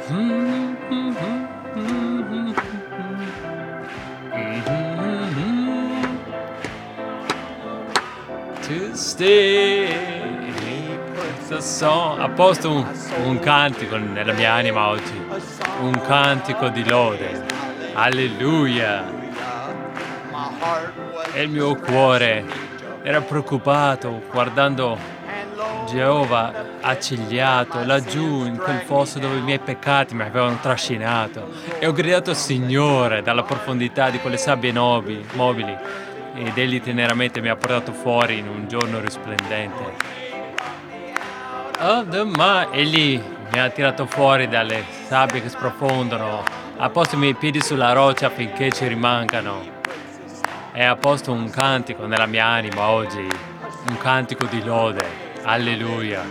To stay. Ha posto un cantico nella mia anima oggi, un cantico di lode. Alleluia. E il mio cuore era preoccupato guardando Geova accigliato laggiù in quel fosso dove i miei peccati mi avevano trascinato, e ho gridato al Signore dalla profondità di quelle sabbie mobili, ed Egli teneramente mi ha portato fuori in un giorno risplendente. Egli mi ha tirato fuori dalle sabbie che sprofondano, ha posto i miei piedi sulla roccia affinché ci rimangano, e ha posto un cantico nella mia anima oggi, un cantico di lode. Alleluia.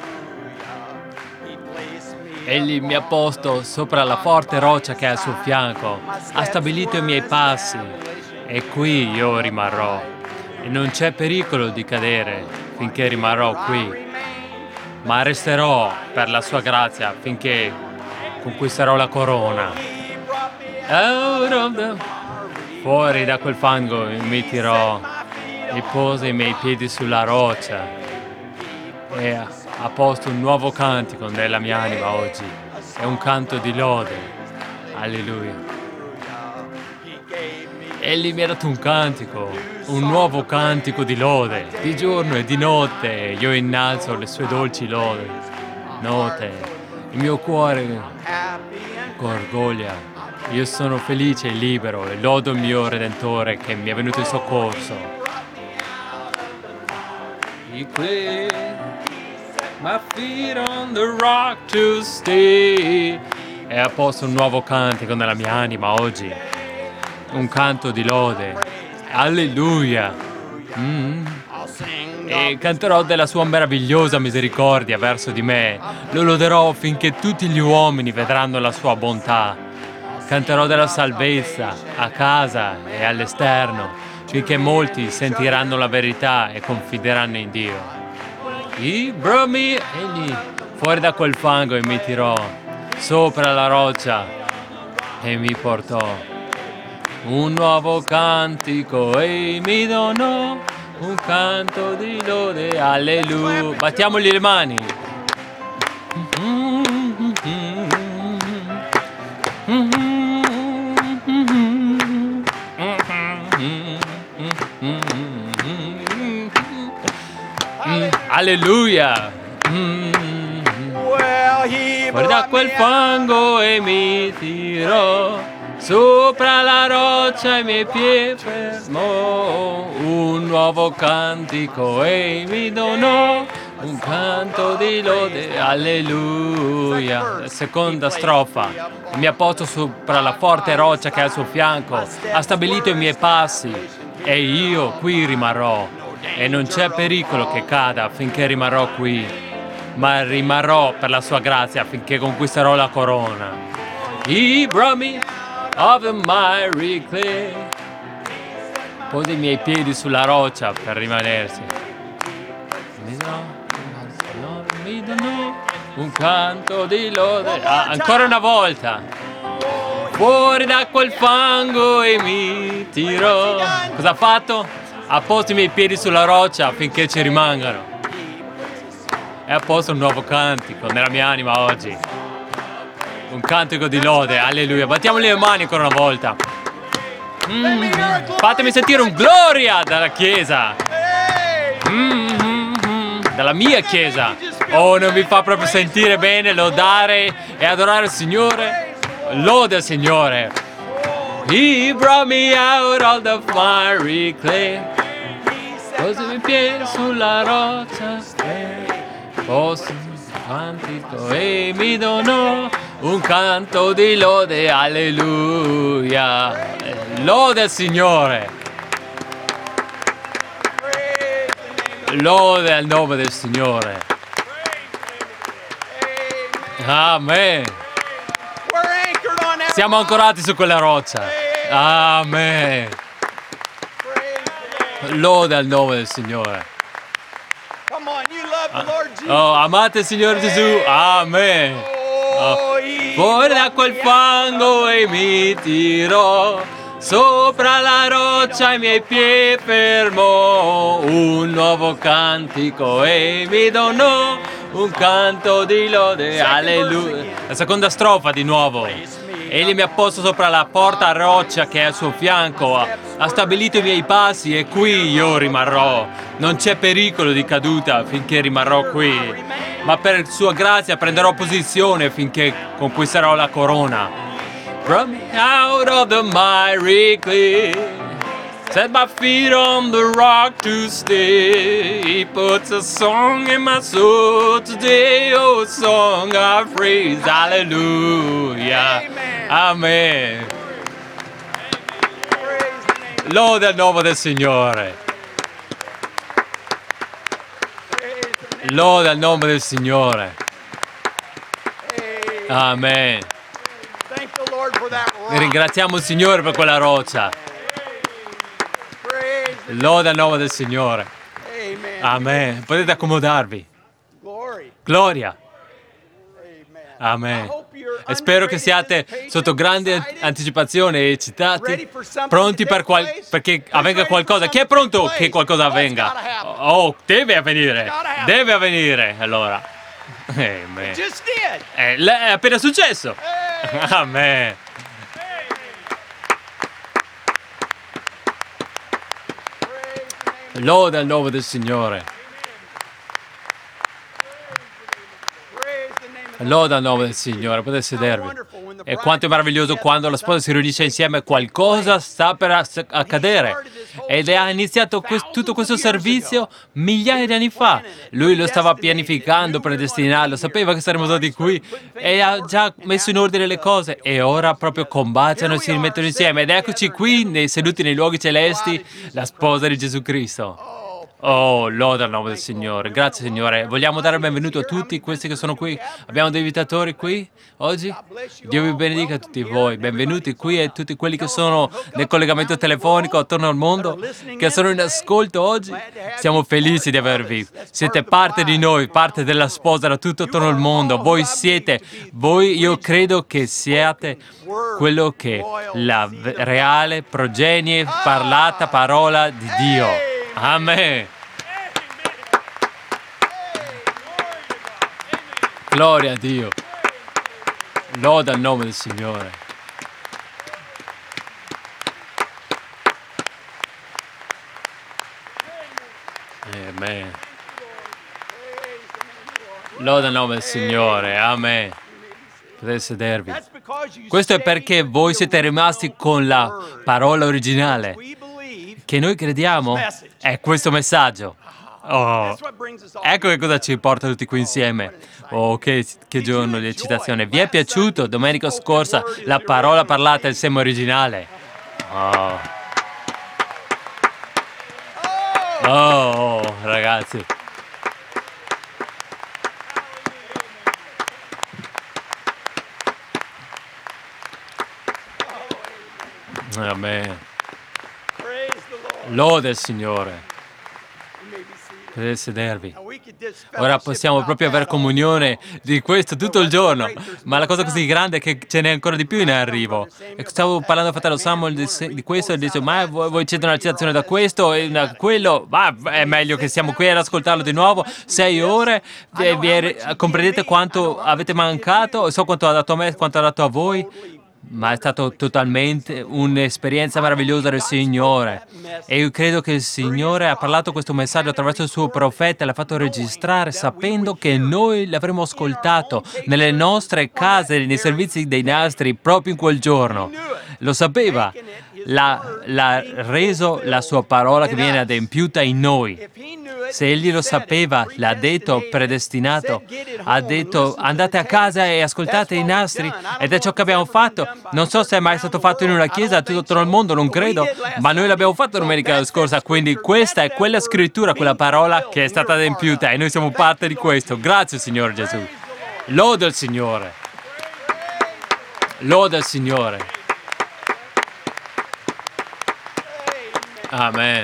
Egli mi ha posto sopra la forte roccia che è al suo fianco, ha stabilito i miei passi, e qui io rimarrò, e non c'è pericolo di cadere finché rimarrò qui, ma resterò per la sua grazia finché conquisterò la corona. Fuori da quel fango mi tirò e pose i miei piedi sulla roccia, e ha posto un nuovo cantico nella mia anima oggi. È un canto di lode. Alleluia. Egli mi ha dato un cantico, un nuovo cantico di lode. Di giorno e di notte io innalzo le sue dolci lode. Note, il mio cuore gorgoglia. Io sono felice e libero e lodo il mio Redentore che mi è venuto in soccorso. He cleared my feet on the rock to stay. E ha posto un nuovo cantico nella mia anima oggi. Un canto di lode. Alleluia. E canterò della sua meravigliosa misericordia verso di me. Lo loderò finché tutti gli uomini vedranno la sua bontà. Canterò della salvezza a casa e all'esterno, finché molti sentiranno la verità e confideranno in Dio. He brought me, egli, fuori da quel fango, e mi tirò sopra la roccia e mi portò. Un nuovo cantico e mi donò un canto di lode. Alleluia. Battiamogli le mani. Alleluia. Fuori da quel fango e mi tirò sopra la roccia i miei piedi fermò. Un nuovo cantico e mi donò un canto di lode. Alleluia. Seconda strofa. Mi ha posto sopra la forte roccia che è al suo fianco, ha stabilito i miei passi, e io qui rimarrò, e non c'è pericolo che cada finché rimarrò qui, ma rimarrò per la sua grazia finché conquisterò la corona. He brought me of the miry clay. Pose i miei piedi sulla roccia per rimanersi. Mi donò un canto di lode. Ancora una volta. Fuori da quel fango e mi tirò. Cosa ha fatto? Ha posto i miei piedi sulla roccia affinché ci rimangano. E ha posto un nuovo cantico nella mia anima oggi. Un cantico di lode, alleluia. Battiamoli le mani ancora una volta. Fatemi sentire un gloria dalla chiesa. Dalla mia chiesa. Oh, non mi fa proprio sentire bene lodare e adorare il Signore? Lode al Signore. He brought me out of the miry clay. Pose i miei piedi sulla roccia. Posto un cantico e mi donò un canto di lode. Alleluia. Lode al Signore. Lode al nome del Signore. Amen. Siamo ancorati su quella roccia. Amen. Lode al nome del Signore. Oh, amate il Signore Gesù. Amen. Fuori da quel fango e mi tirò, sopra la roccia i miei piedi fermò, un nuovo cantico e mi donò, un canto di lode, alleluia. La seconda strofa di nuovo. Egli mi ha posto sopra la porta a roccia che è al suo fianco, ha stabilito i miei passi e qui io rimarrò. Non c'è pericolo di caduta finché rimarrò qui, ma per sua grazia prenderò posizione finché conquisterò la corona. Brought me out of the miry clay, set my feet on the rock to stay. He puts a song in my soul today, oh, a song of praise, hallelujah, amen. Lode al nome del Signore. Lode al nome del Signore. Amen. Ringraziamo il Signore per quella roccia. Lode al nome del Signore. Amen. Potete accomodarvi. Gloria. Amen. E spero che siate sotto grande anticipazione e eccitati, pronti perché avvenga qualcosa. Chi è pronto che qualcosa avvenga? Oh, deve avvenire. Deve avvenire. Allora. Amen. È appena successo. Amen. Lode al nome del Signore. Lode al nome del Signore, potete sedervi. E quanto è meraviglioso quando la sposa si riunisce insieme, qualcosa sta per accadere. Ed ha iniziato tutto questo servizio migliaia di anni fa. Lui lo stava pianificando, predestinando, sapeva che saremmo stati qui e ha già messo in ordine le cose. E ora proprio combattono e si rimettono insieme. Ed eccoci qui, seduti nei luoghi celesti, la sposa di Gesù Cristo. Oh, lode al nome del Signore. Grazie, Signore. Vogliamo dare il benvenuto a tutti questi che sono qui. Abbiamo dei invitatori qui oggi. Dio vi benedica a tutti voi. Benvenuti qui e tutti quelli che sono nel collegamento telefonico attorno al mondo, che sono in ascolto oggi. Siamo felici di avervi. Siete parte di noi, parte della sposa da tutto attorno al mondo. Voi io credo che siate quello che la reale progenie parlata parola di Dio. Amen. Gloria a Dio. Loda al nome del Signore. Amen. Loda al nome del Signore. Amen. Potete sedervi. Questo è perché voi siete rimasti con la parola originale. Che noi crediamo è questo messaggio. Oh, ecco che cosa ci porta tutti qui insieme. Oh, che giorno di eccitazione. Vi è piaciuto domenica scorsa la parola parlata il seme originale? Oh, ragazzi. Amen. Lode il Signore. Potete sedervi. Ora possiamo proprio avere comunione di questo tutto il giorno, ma la cosa così grande è che ce n'è ancora di più in arrivo. E stavo parlando a fratello Samuel di questo e dice, ma voi siete una citazione da questo e da quello, ma è meglio che siamo qui ad ascoltarlo di nuovo, 6 ore, comprendete quanto avete mancato, so quanto ha dato a me, quanto ha dato a voi. Ma è stato totalmente un'esperienza meravigliosa del Signore. E io credo che il Signore ha parlato questo messaggio attraverso il suo profeta e l'ha fatto registrare sapendo che noi l'avremmo ascoltato nelle nostre case, nei servizi dei nastri, proprio in quel giorno. Lo sapeva. L'ha reso la sua parola che viene adempiuta in noi. Se egli lo sapeva, l'ha detto, predestinato, ha detto andate a casa e ascoltate i nastri ed è ciò che abbiamo fatto. Non so se è mai stato fatto in una chiesa tutto attorno al mondo, non credo, ma noi l'abbiamo fatto domenica scorsa, quindi questa è quella scrittura, quella parola che è stata adempiuta e noi siamo parte di questo. Grazie Signore Gesù. Loda il Signore. Loda il Signore. Amen.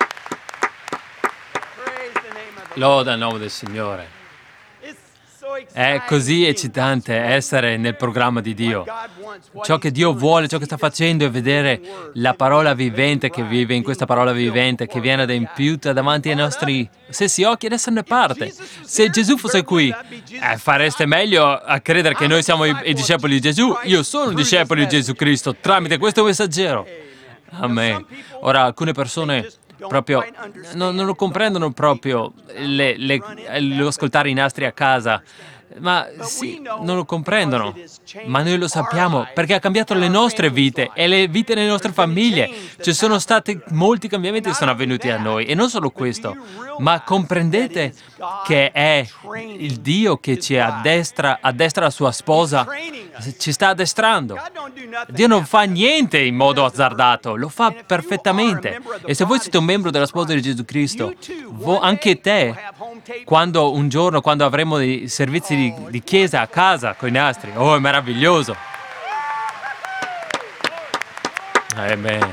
Loda il nome del Signore. È così eccitante essere nel programma di Dio. Ciò che Dio vuole, ciò che sta facendo è vedere la parola vivente che vive in questa parola vivente, che viene adempiuta davanti ai nostri stessi occhi ed esserne parte. Se Gesù fosse qui, fareste meglio a credere che noi siamo i discepoli di Gesù. Io sono un discepolo di Gesù Cristo tramite questo messaggero. Amen. Ora, alcune persone proprio non lo comprendono proprio lo ascoltare i nastri a casa. Ma sì, non lo comprendono, ma noi lo sappiamo perché ha cambiato le nostre vite e le vite delle nostre famiglie. Ci sono stati molti cambiamenti che sono avvenuti a noi e non solo questo, ma comprendete che è il Dio che ci addestra la sua sposa, ci sta addestrando. Dio non fa niente in modo azzardato, lo fa perfettamente. E se voi siete un membro della sposa di Gesù Cristo, anche te, quando un giorno, quando avremo dei servizi di chiesa a casa con i nastri, è meraviglioso. Amen.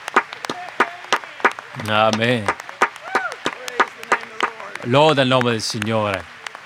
Amen. Loda il nome del Signore.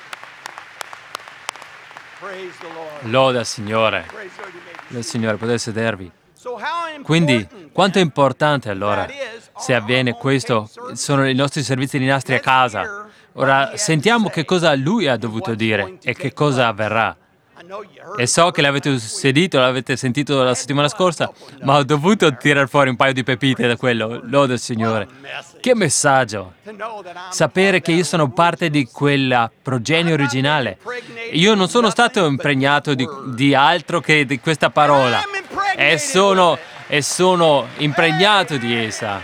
Loda il Signore. Il Signore, potete sedervi. Quindi, quanto è importante allora, se avviene questo, sono i nostri servizi di nastri a casa. Ora, sentiamo che cosa Lui ha dovuto dire e che cosa avverrà. E so che l'avete sentito la settimana scorsa, ma ho dovuto tirare fuori un paio di pepite da quello. Loda il Signore. Che messaggio! Sapere che io sono parte di quella progenie originale. Io non sono stato impregnato di altro che di questa parola. E sono impregnato di essa.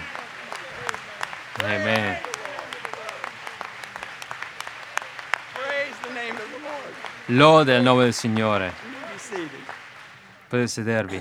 Amen. Lode il nome del Signore. Potete sedervi.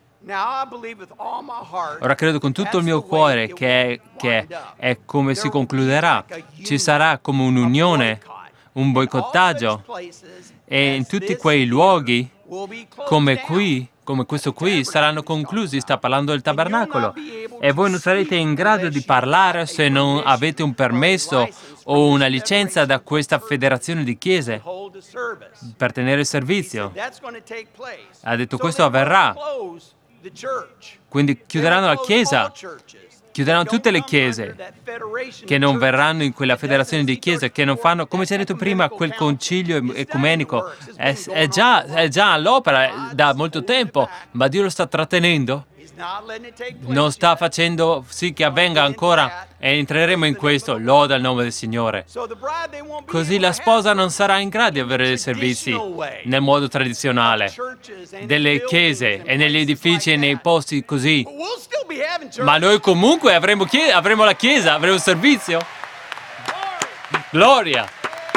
Ora credo con tutto il mio cuore che è come si concluderà. Ci sarà come un'unione, un boicottaggio e in tutti quei luoghi come questo qui saranno conclusi. Sta parlando del tabernacolo e voi non sarete in grado di parlare se non avete un permesso o una licenza da questa federazione di chiese per tenere il servizio. Ha detto questo avverrà. Quindi chiuderanno la chiesa, chiuderanno tutte le chiese che non verranno in quella federazione di chiese, che non fanno, come si è detto prima, quel concilio ecumenico. È già all'opera da molto tempo, ma Dio lo sta trattenendo. Non sta facendo sì che avvenga ancora e entreremo in questo. Loda il nome del Signore. Così la sposa non sarà in grado di avere dei servizi nel modo tradizionale delle chiese e negli edifici e nei posti così. Ma noi comunque avremo la chiesa, avremo il servizio. Gloria!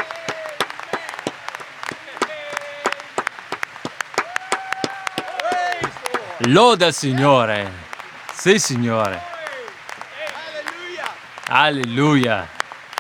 Loda il Signore. Sì, Signore. Alleluia.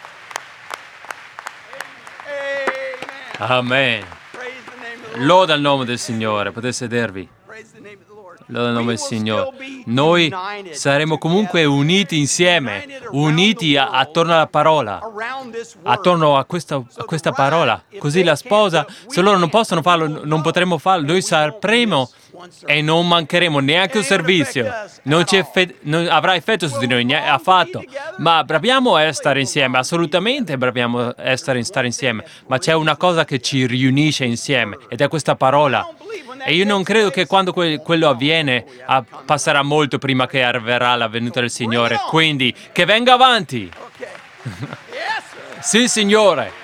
Amen. Loda il nome del Signore. Potete sedervi. Loda il nome del Signore. Noi saremo comunque uniti insieme, uniti attorno alla parola, attorno a questa parola. Così la sposa, se loro non possono farlo, non potremo farlo. Noi sapremo e non mancheremo neanche un servizio. Non avrà effetto su di noi, affatto. Ma braviamo a stare insieme, assolutamente braviamo a stare insieme. Ma c'è una cosa che ci riunisce insieme ed è questa parola. E io non credo che quando quello avviene passerà molto prima che arriverà la venuta del Signore. Quindi, che venga avanti. Sì, Signore.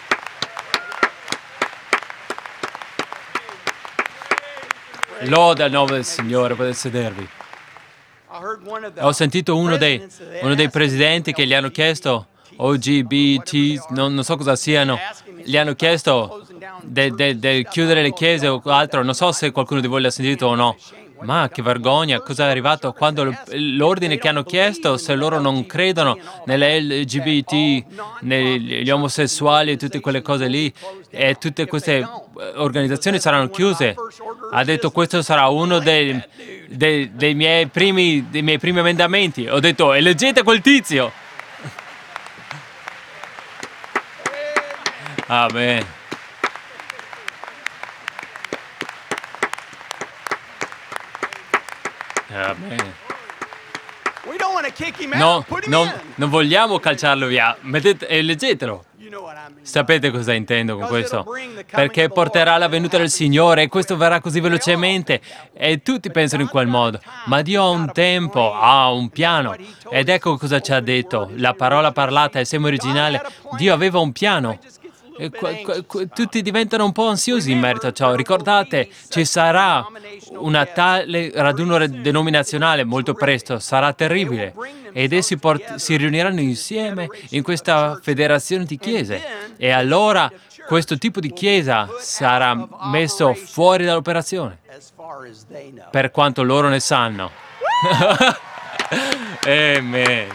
Loda il nome del Signore, potete sedervi. Ho sentito uno dei presidenti che gli hanno chiesto, OGBT, non so cosa siano, gli hanno chiesto del chiudere le chiese o altro, non so se qualcuno di voi l'ha sentito o no. Ma che vergogna, cosa è arrivato quando l'ordine che hanno chiesto, se loro non credono nelle LGBT, negli omosessuali e tutte quelle cose lì, e tutte queste organizzazioni saranno chiuse. Ha detto questo sarà uno dei miei primi emendamenti. Ho detto eleggete quel tizio. Amen. Amen. We don't want to kick him No, out. Put him in. non vogliamo calciarlo via. Leggetelo. You know what I mean. Sapete cosa intendo con questo? Perché porterà la venuta del Signore e questo verrà così velocemente e tutti pensano in quel modo. Ma Dio ha un tempo, ha un piano. Ed ecco cosa ci ha detto. La parola parlata, il seme originale. Dio aveva un piano. E tutti diventano un po' ansiosi in merito a ciò. Ricordate, ci sarà una tale raduno denominazionale molto presto, sarà terribile. Ed essi si riuniranno insieme in questa federazione di chiese. E allora questo tipo di chiesa sarà messo fuori dall'operazione, per quanto loro ne sanno. Amen.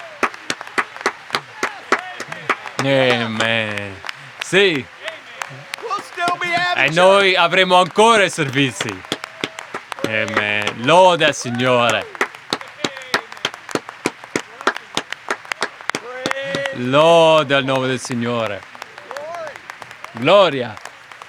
Amen. Sì. E noi avremo ancora i servizi. Amen. Lode al Signore. Lode al nome del Signore. Gloria.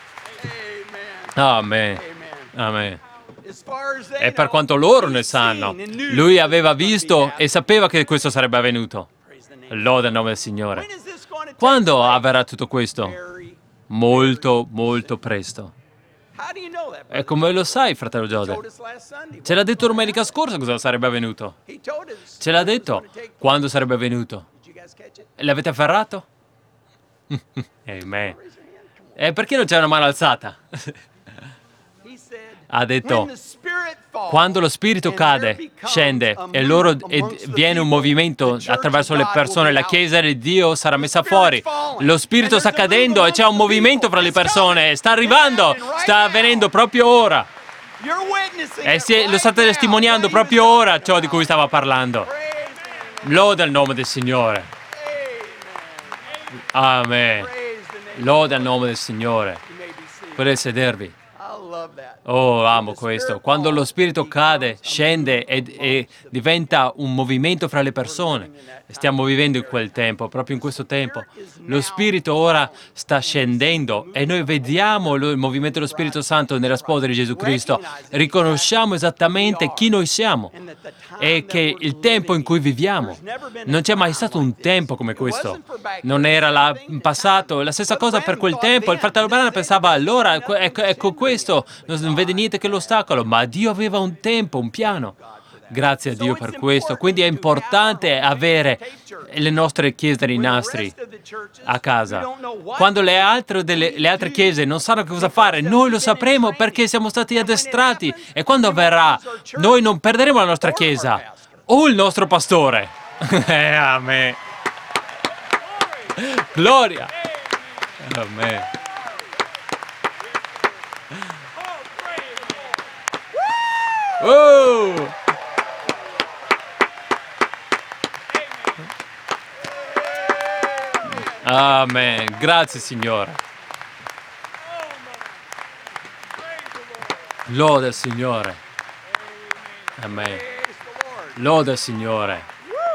Amen. Amen. E per quanto loro ne sanno, lui aveva visto e sapeva che questo sarebbe avvenuto. Lode al nome del Signore. Quando avverrà tutto questo? Molto, molto presto. E come lo sai, fratello Giode? Ce l'ha detto domenica scorsa cosa sarebbe avvenuto. Ce l'ha detto quando sarebbe avvenuto. L'avete afferrato? Amen. E perché non c'è una mano alzata? Ha detto, quando lo Spirito cade, scende e viene un movimento attraverso le persone, la Chiesa di Dio sarà messa fuori. Lo Spirito sta cadendo e c'è un movimento fra le persone, sta arrivando, sta avvenendo proprio ora. E lo state testimoniando proprio ora ciò di cui stava parlando. Lode al nome del Signore. Amen. Lode al nome del Signore. Potete sedervi. Oh, amo questo. Quando lo Spirito cade, scende e diventa un movimento fra le persone. Stiamo vivendo in quel tempo, proprio in questo tempo. Lo Spirito ora sta scendendo e noi vediamo il movimento dello Spirito Santo nella sposa di Gesù Cristo. Riconosciamo esattamente chi noi siamo e che il tempo in cui viviamo. Non c'è mai stato un tempo come questo. Non era in passato. La stessa cosa per quel tempo. Il fratello Branham pensava allora, ecco questo, non vede niente che l'ostacolo, ma Dio aveva un tempo, un piano. Grazie a Dio per questo. Quindi è importante avere le nostre chiese dei nastri a casa. Quando le altre chiese non sanno cosa fare, noi lo sapremo perché siamo stati addestrati. E quando avverrà, noi non perderemo la nostra chiesa o il nostro pastore. Amen. Gloria. Amen. Oh! Amen. Grazie, Signore. Lode al Signore. Amen. Lode al Signore.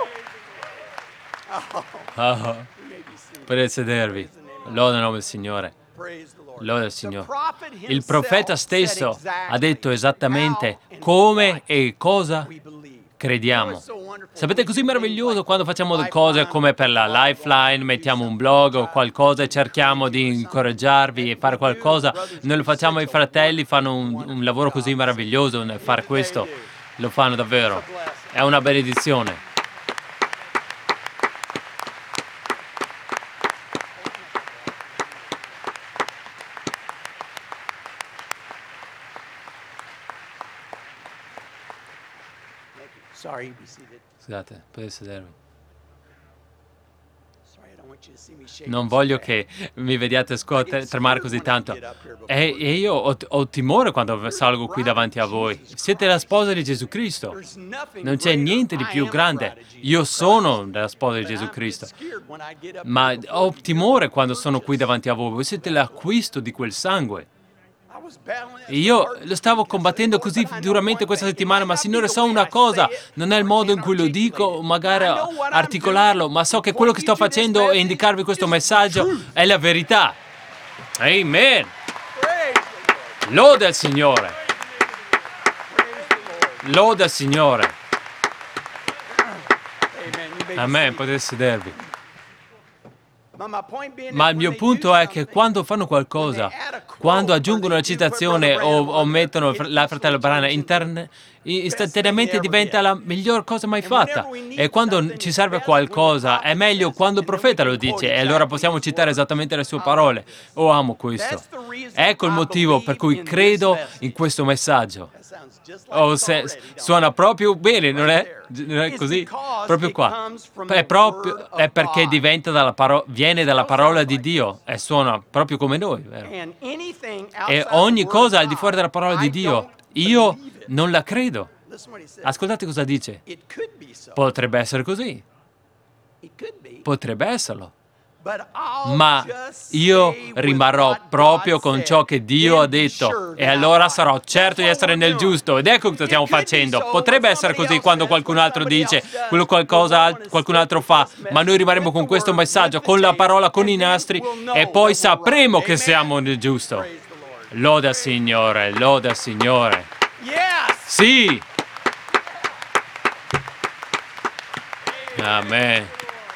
Oh. Potete sedervi. Lode al nome del Signore. Lode al Signore. Il profeta stesso ha detto esattamente come e cosa crediamo. Sapete, è così meraviglioso quando facciamo delle cose come per la Lifeline, mettiamo un blog o qualcosa e cerchiamo di incoraggiarvi e fare qualcosa. Noi lo facciamo, i fratelli fanno un lavoro così meraviglioso nel fare questo. Lo fanno davvero. È una benedizione. Scusate, potete sedervi. Non voglio che mi vediate tremare così tanto. E io ho timore quando salgo qui davanti a voi. Siete la sposa di Gesù Cristo. Non c'è niente di più grande. Io sono la sposa di Gesù Cristo. Ma ho timore quando sono qui davanti a voi. Voi siete l'acquisto di quel sangue. Io lo stavo combattendo così duramente questa settimana, ma Signore, so una cosa, non è il modo in cui lo dico, magari articolarlo, ma so che quello che sto facendo è indicarvi questo messaggio è la verità. Amen. Lode al Signore. Loda il Signore. Amen. You may be Amen, seated. potete sedervi. My point being Ma that il when mio they punto do è che something, quando fanno qualcosa, quando aggiungono una citazione o mettono la fratello Branham, istantaneamente diventa la miglior cosa mai fatta. E quando ci serve qualcosa, è meglio quando il profeta lo dice, e allora possiamo citare esattamente le sue parole. Oh, amo questo. Ecco il motivo per cui credo in questo messaggio. Oh, suona proprio bene, non è? Non è così? Proprio qua. È perché viene dalla parola di Dio e suona proprio come noi, vero? E ogni cosa al di fuori della parola di Dio, io non la credo. Ascoltate cosa dice. Potrebbe essere così. Potrebbe esserlo. Ma io rimarrò proprio con ciò che Dio ha detto e allora sarò certo di essere nel giusto. Ed ecco cosa stiamo facendo. Potrebbe essere così quando qualcun altro dice qualcun altro fa, ma noi rimarremo con questo messaggio, con la parola, con i nastri e poi sapremo che siamo nel giusto. Loda Signore, loda Signore. Sì. Amen.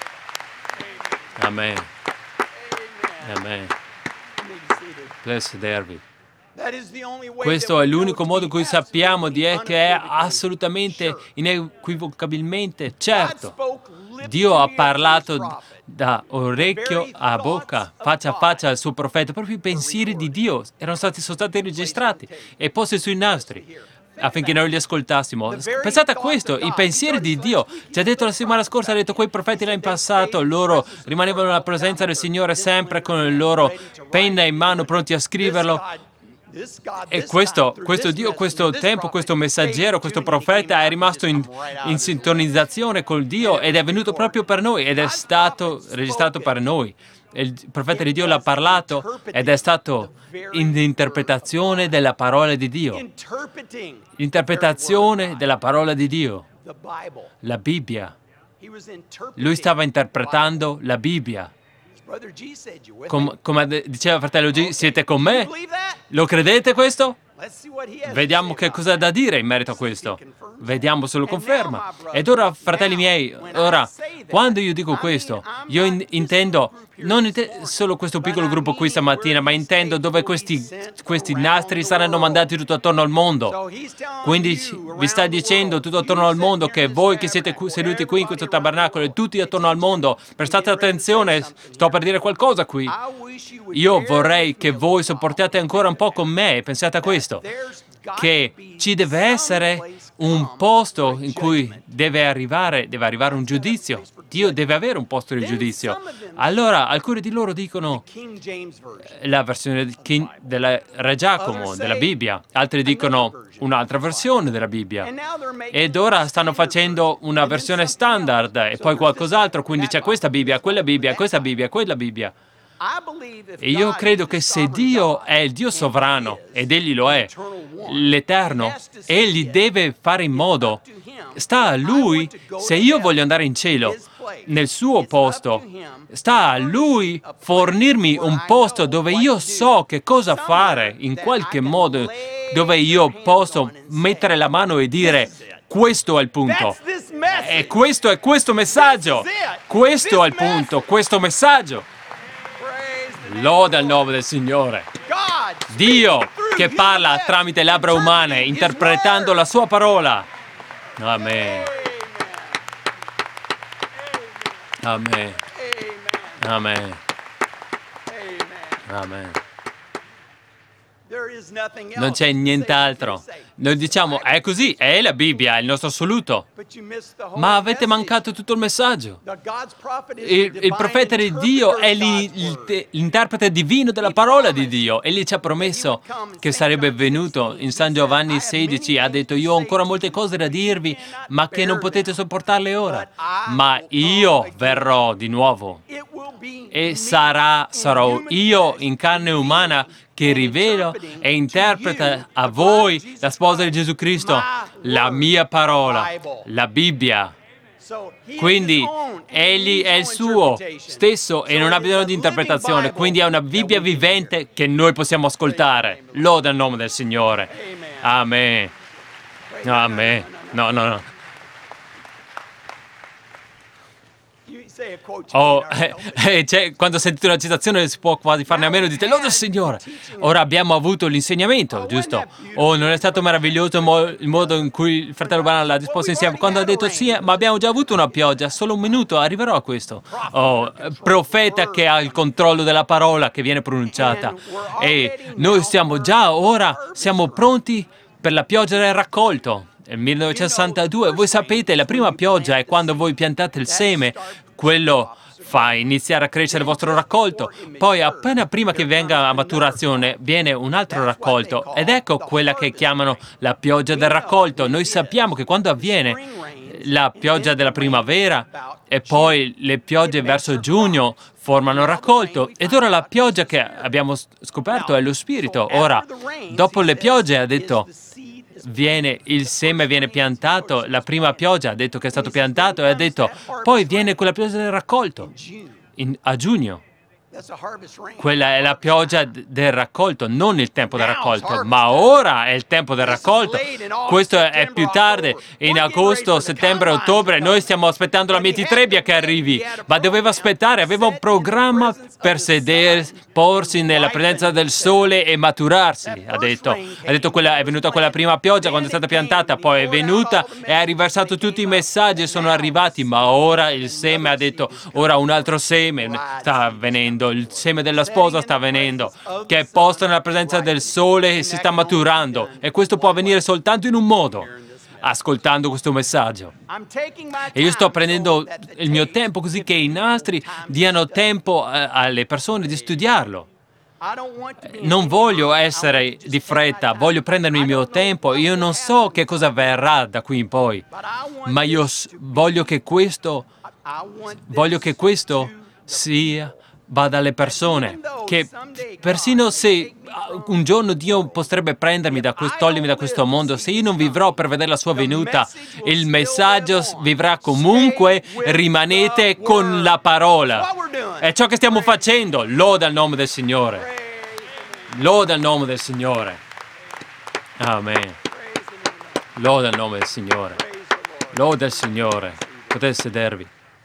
Amen. Amen. Potete sedervi. Questo è l'unico modo in cui sappiamo che è assolutamente, inequivocabilmente certo. Dio ha parlato da orecchio a bocca, faccia a faccia al suo profeta. Proprio i pensieri di Dio sono stati registrati e posti sui nastri affinché noi li ascoltassimo. Pensate a questo, i pensieri di Dio. Ci ha detto la settimana scorsa, ha detto quei profeti là in passato, loro rimanevano nella presenza del Signore sempre con il loro penna in mano pronti a scriverlo. E questo Dio, questo tempo, questo messaggero, questo profeta è rimasto in sintonizzazione col Dio ed è venuto proprio per noi ed è stato registrato per noi. Il profeta di Dio l'ha parlato ed è stato in interpretazione della parola di Dio. Interpretazione della parola di Dio. La Bibbia. Lui stava interpretando la Bibbia. Come diceva fratello G, siete con me? Lo credete questo? Vediamo che cosa ha da dire in merito a questo. Vediamo se lo conferma. Ed ora, fratelli miei, quando io dico questo, io intendo non solo questo piccolo gruppo qui stamattina, ma intendo dove questi nastri saranno mandati tutto attorno al mondo. Quindi vi sta dicendo tutto attorno al mondo che voi che siete seduti qui in questo tabernacolo e tutti attorno al mondo, prestate attenzione, sto per dire qualcosa qui. Io vorrei che voi sopportiate ancora un po' con me e pensiate a questo, che ci deve essere un posto in cui deve arrivare un giudizio. Dio deve avere un posto di giudizio. Allora, alcuni di loro dicono la versione della Re Giacomo, della Bibbia. Altri dicono un'altra versione della Bibbia. Ed ora stanno facendo una versione standard e poi qualcos'altro. Quindi c'è questa Bibbia, quella Bibbia, questa Bibbia, quella Bibbia. E io credo che se Dio è il Dio sovrano, ed Egli lo è, l'Eterno, Egli deve fare in modo, sta a Lui, se io voglio andare in cielo, nel suo posto, sta a Lui fornirmi un posto dove io so che cosa fare, in qualche modo, dove io posso mettere la mano e dire, questo è il punto. E questo è questo messaggio. Questo è il punto, questo messaggio. Loda il nome del Signore. Dio che parla tramite labbra umane, interpretando la sua parola. Amen. Amen. Amen. Amen. Non c'è nient'altro. Noi diciamo, è così, è la Bibbia, è il nostro assoluto. Ma avete mancato tutto il messaggio. Il profeta di Dio è l'interprete divino della parola di Dio. Egli ci ha promesso che sarebbe venuto in San Giovanni 16. Ha detto, io ho ancora molte cose da dirvi, ma che non potete sopportarle ora. Ma io verrò di nuovo. E sarò io in carne umana che rivelo e interpreta a voi, la sposa di Gesù Cristo, la mia parola, la Bibbia. Quindi egli è il suo stesso e non ha bisogno di interpretazione, quindi è una Bibbia vivente che noi possiamo ascoltare. Loda il nome del Signore. Amen. No, a me. No, no, no. You say a quote you Oh, can't already help it. quando sentite una citazione si può quasi farne a meno, dite lode il Signore. Ora abbiamo avuto l'insegnamento, giusto? Oh, non è stato meraviglioso il modo in cui il fratello Branham l'ha disposto insieme? Quando ha detto sì, ma abbiamo già avuto una pioggia, solo un minuto, arriverò a questo. Oh, profeta che ha il controllo della parola che viene pronunciata. E noi siamo pronti per la pioggia del raccolto. Nel 1962, voi sapete, la prima pioggia è quando voi piantate il seme, quello fa iniziare a crescere il vostro raccolto, poi appena prima che venga a maturazione viene un altro raccolto ed ecco quella che chiamano la pioggia del raccolto. Noi sappiamo che quando avviene la pioggia della primavera e poi le piogge verso giugno formano il raccolto ed ora la pioggia che abbiamo scoperto è lo Spirito. Ora, dopo le piogge ha detto il seme viene piantato, la prima pioggia ha detto che è stato piantato e ha detto poi viene quella pioggia del raccolto a giugno. Quella è la pioggia del raccolto, non il tempo del raccolto, ma ora è il tempo del raccolto. Questo è più tardi, in agosto, settembre, ottobre. Noi stiamo aspettando la mietitrebbia che arrivi, ma doveva aspettare, aveva un programma per sedere, porsi nella presenza del sole e maturarsi, ha detto. È venuta quella prima pioggia quando è stata piantata, poi è venuta e ha riversato tutti i messaggi, sono arrivati, ma ora il seme ha detto, ora un altro seme sta avvenendo. Il seme della sposa sta avvenendo, che è posto nella presenza del sole e si sta maturando. E questo può avvenire soltanto in un modo, ascoltando questo messaggio. E io sto prendendo il mio tempo così che i nastri diano tempo alle persone di studiarlo. Non voglio essere di fretta, voglio prendermi il mio tempo. Io non so che cosa avverrà da qui in poi, ma io voglio che questo vada alle persone, che persino se un giorno Dio potrebbe prendermi togliermi da questo mondo, se io non vivrò per vedere la sua venuta, il messaggio vivrà comunque, rimanete con la parola. È ciò che stiamo facendo, loda il nome del Signore. Loda il nome del Signore. Amen. Loda il nome del Signore. Loda il Signore. Potete sedervi.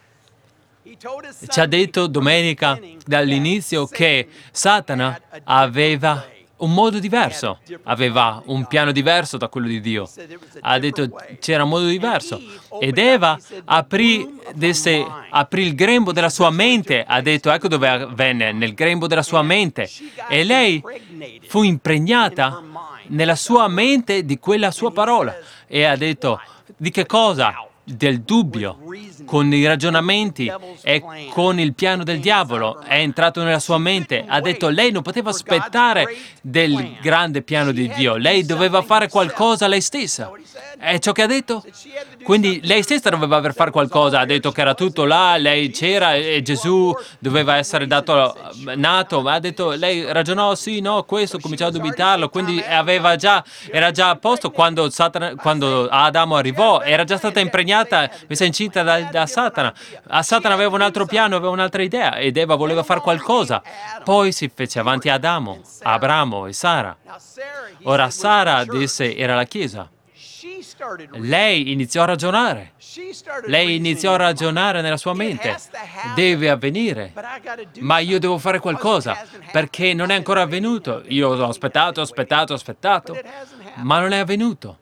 Ci ha detto domenica dall'inizio che Satana aveva un modo diverso, aveva un piano diverso da quello di Dio. Ha detto c'era un modo diverso. Ed Eva aprì il grembo della sua mente, ha detto ecco dove avvenne, nel grembo della sua mente. E lei fu impregnata nella sua mente di quella sua parola. E ha detto di che cosa? Del dubbio, con i ragionamenti e con il piano del diavolo. È entrato nella sua mente. Ha detto lei non poteva aspettare del grande piano di Dio. Lei doveva fare qualcosa lei stessa. È ciò che ha detto? Quindi lei stessa doveva fare qualcosa. Ha detto che era tutto là, lei c'era e Gesù doveva essere nato. Ma ha detto, lei ragionò, sì, no, questo, cominciò a dubitarlo. Quindi era già a posto quando Adamo arrivò. Era già stata impregnata, messa incinta da Satana. A Satana aveva un altro piano, aveva un'altra idea ed Eva voleva fare qualcosa. Poi si fece avanti Adamo, Abramo e Sara. Ora Sara era la Chiesa. Lei iniziò a ragionare. Lei iniziò a ragionare nella sua mente. Deve avvenire. Ma io devo fare qualcosa perché non è ancora avvenuto. Io ho aspettato, ma non è avvenuto.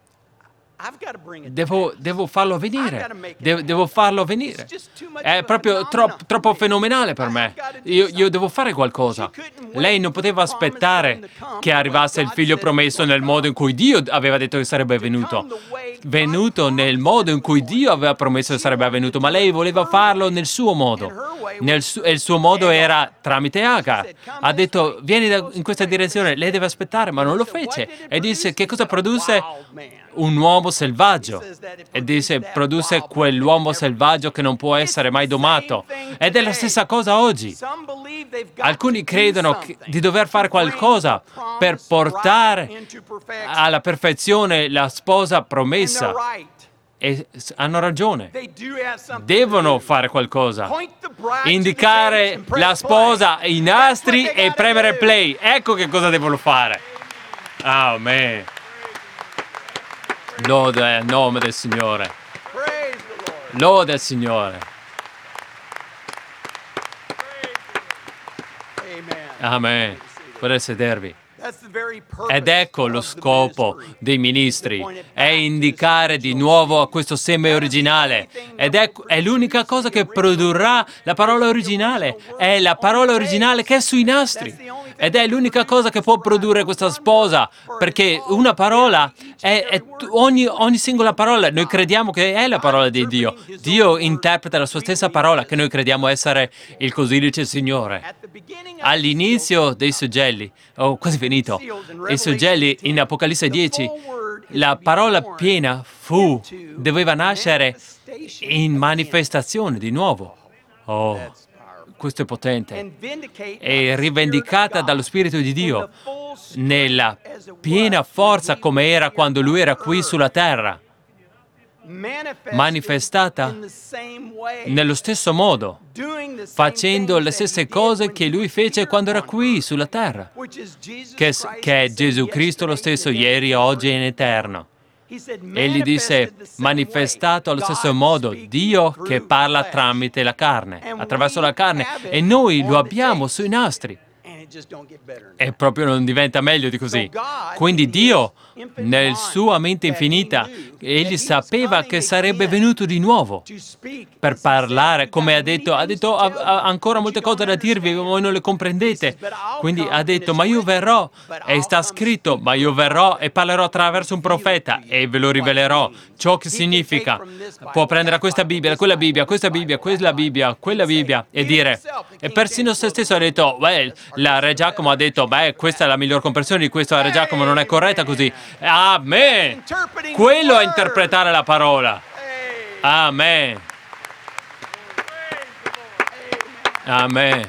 Devo farlo avvenire. Devo farlo avvenire. È proprio troppo fenomenale per me. Io devo fare qualcosa. Lei non poteva aspettare che arrivasse il figlio promesso nel modo in cui Dio aveva detto che sarebbe venuto. Venuto nel modo in cui Dio aveva promesso che sarebbe avvenuto, ma lei voleva farlo nel suo modo. E il suo modo era tramite Agar. Ha detto, vieni in questa direzione. Lei deve aspettare, ma non lo fece. E disse, che cosa produsse? Un uomo selvaggio. E disse, produsse quell'uomo selvaggio che non può essere mai domato. Ed è la stessa cosa oggi. Alcuni credono di dover fare qualcosa per portare alla perfezione la sposa promessa. E hanno ragione. Devono fare qualcosa. Indicare la sposa, i nastri e premere play. Ecco che cosa devono fare. Amen. Lode al nome del Signore. Praise the Lord. Lode al Signore. Amen. Amen. Potete sedervi. That's the very purpose Ed ecco lo of the scopo ministry. dei ministri, è indicare di nuovo a questo seme originale. Ed è l'unica cosa che produrrà la parola originale. È la parola originale che è sui nastri. Ed è l'unica cosa che può produrre questa sposa, perché una parola ogni singola parola. Noi crediamo che è la parola di Dio. Dio interpreta la sua stessa parola, che noi crediamo essere il così dice il Signore. At the beginning of All'inizio dei suggelli, quasi finito, i suggelli in Apocalisse 10, la parola piena doveva nascere in manifestazione di nuovo. Oh, questo è potente. and vindicate È rivendicata dallo Spirito di Dio nella piena forza come era quando Lui era qui sulla terra, manifestata in the same way, nello stesso modo, doing the same facendo things le that stesse he did cose when che he Lui was fece here quando era on qui earth, sulla terra, which is Jesus che Christ, è the same Gesù Cristo lo yesterday, stesso today, ieri, and oggi e in forever. eterno. He said, Egli disse, manifested the same manifestato allo way, stesso God modo, speaking Dio through che parla flesh. tramite la carne, And attraverso we la carne, have it e noi on lo the abbiamo tapes. sui nastri. And it just don't get better than E that. proprio non diventa meglio di così. So God, Quindi in Dio, his infinite nel mind, sua mente that he infinita, knew that egli he was sapeva coming che sarebbe again venuto di nuovo to speak. per As he said, parlare, "We've come got ha detto, many things to ha tell you, ancora but molte you don't cose da dirvi, understand." voi non le He comprendete. says, "But I'll Quindi come ha and detto, it's ma io written, verrò, but e I'll sta come scritto, speak ma to io you verrò about e it, parlerò attraverso un reveal it profeta to e you ve lo what it rivelerò means." ciò che He can take significa. from this Bible, Può prendere that questa Bible, Bibbia, this quella Bible, Bibbia, this questa Bible, Bibbia, that quella Bible. Bibbia, quella He'd say, Bibbia, e even dire, himself, the e King persino James se wasn't stesso ha wrong detto, about beh, this, or la this Re or Giacomo ha that. detto, beh, questa è la miglior compressione di questo, Re Giacomo non è corretta così. Amen! Interpreting the Quello è word. interpretare la parola. Hey. Amen. Amen.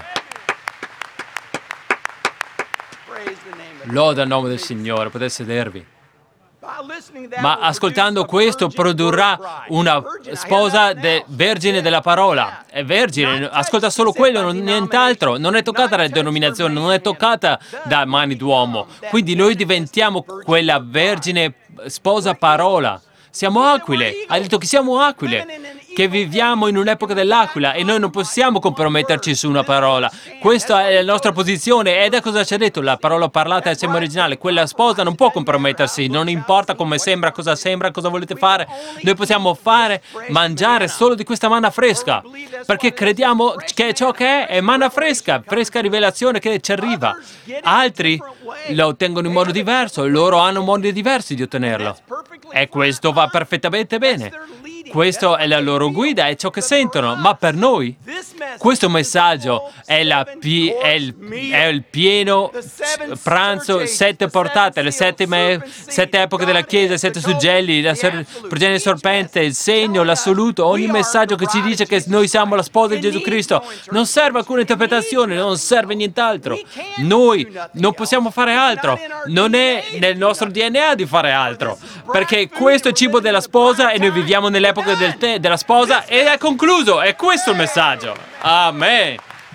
Praise the name of Loda il nome del Signore, potete sedervi. By listening to that Ma will ascoltando produce a questo virgin produrrà birth bride. una Virgin, I hear sposa nothing else. vergine That's della it. parola. Yeah. È vergine, Not ascolta touched, solo he said, quello, by nient'altro. Non è denomination. toccata Not dalle touched or denominazioni, made non è in heaven. toccata Thus da we mani d'uomo. become that Quindi noi manifested diventiamo virgin quella birth bride. vergine sposa We're parola. eagles. Siamo He said, aquile. we're Ha detto che siamo aquile, living in an che eagle viviamo age, in un'epoca and we cannot dell'aquila e noi non compromise possiamo on one comprometterci word. su una This is where parola. we stand. Questa That's what è la he nostra told us. posizione ed è cosa ci ha detto. La parola parlata è That seme bride originale. can't Quella sposa non può compromise. It doesn't matter how compromettersi, it non looks, how it importa seems, come what you sembra, cosa volete We can fare. only Noi possiamo eat fare, this fresh mangiare manna. solo di questa manna fresca, For we believe that's perché what it is. crediamo Fresh che ciò che manna, è manna fresca, revelation fresca coming to us. rivelazione che ci arriva. Others get it a Altri different way. lo ottengono in They modo have a diverso, different loro way to hanno get modi it. diversi di And ottenerlo. that's perfectly E questo va perfettamente bene. Questo è la loro guida, è ciò che sentono, ma per noi questo messaggio è il pieno pranzo, 7 portate, le 7 epoche della Chiesa, 7 suggelli, la progenie sorpente, il segno, l'assoluto, ogni messaggio che ci dice che noi siamo la sposa di Gesù Cristo. Non serve alcuna interpretazione, non serve nient'altro. Noi non possiamo fare altro, non è nel nostro DNA di fare altro, perché questo è il cibo della sposa e noi viviamo nell'epoca della sposa e è concluso, è questo il messaggio. Amen.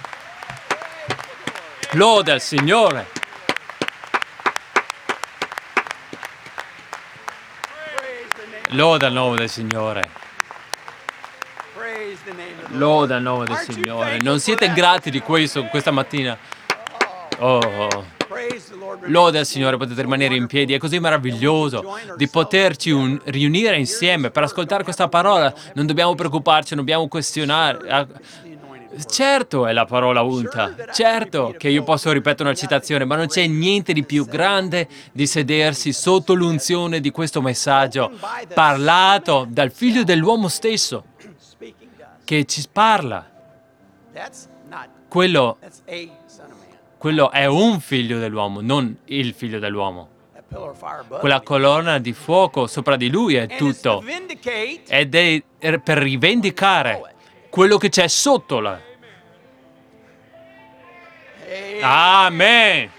Lode al Signore. Loda il nome del Signore. Loda il nome del Signore. Non siete grati di questo questa mattina? Oh. Lode al Signore, potete rimanere in piedi, è così meraviglioso di poterci riunire insieme per ascoltare questa parola. Non dobbiamo preoccuparci, non dobbiamo questionare. Certo è la parola unta, certo che io posso ripetere una citazione, ma non c'è niente di più grande di sedersi sotto l'unzione di questo messaggio parlato dal Figlio dell'uomo stesso che ci parla. Quello è un figlio dell'uomo, non il figlio dell'uomo. Quella colonna di fuoco sopra di lui è tutto. Ed è per rivendicare quello che c'è sotto là. Amen.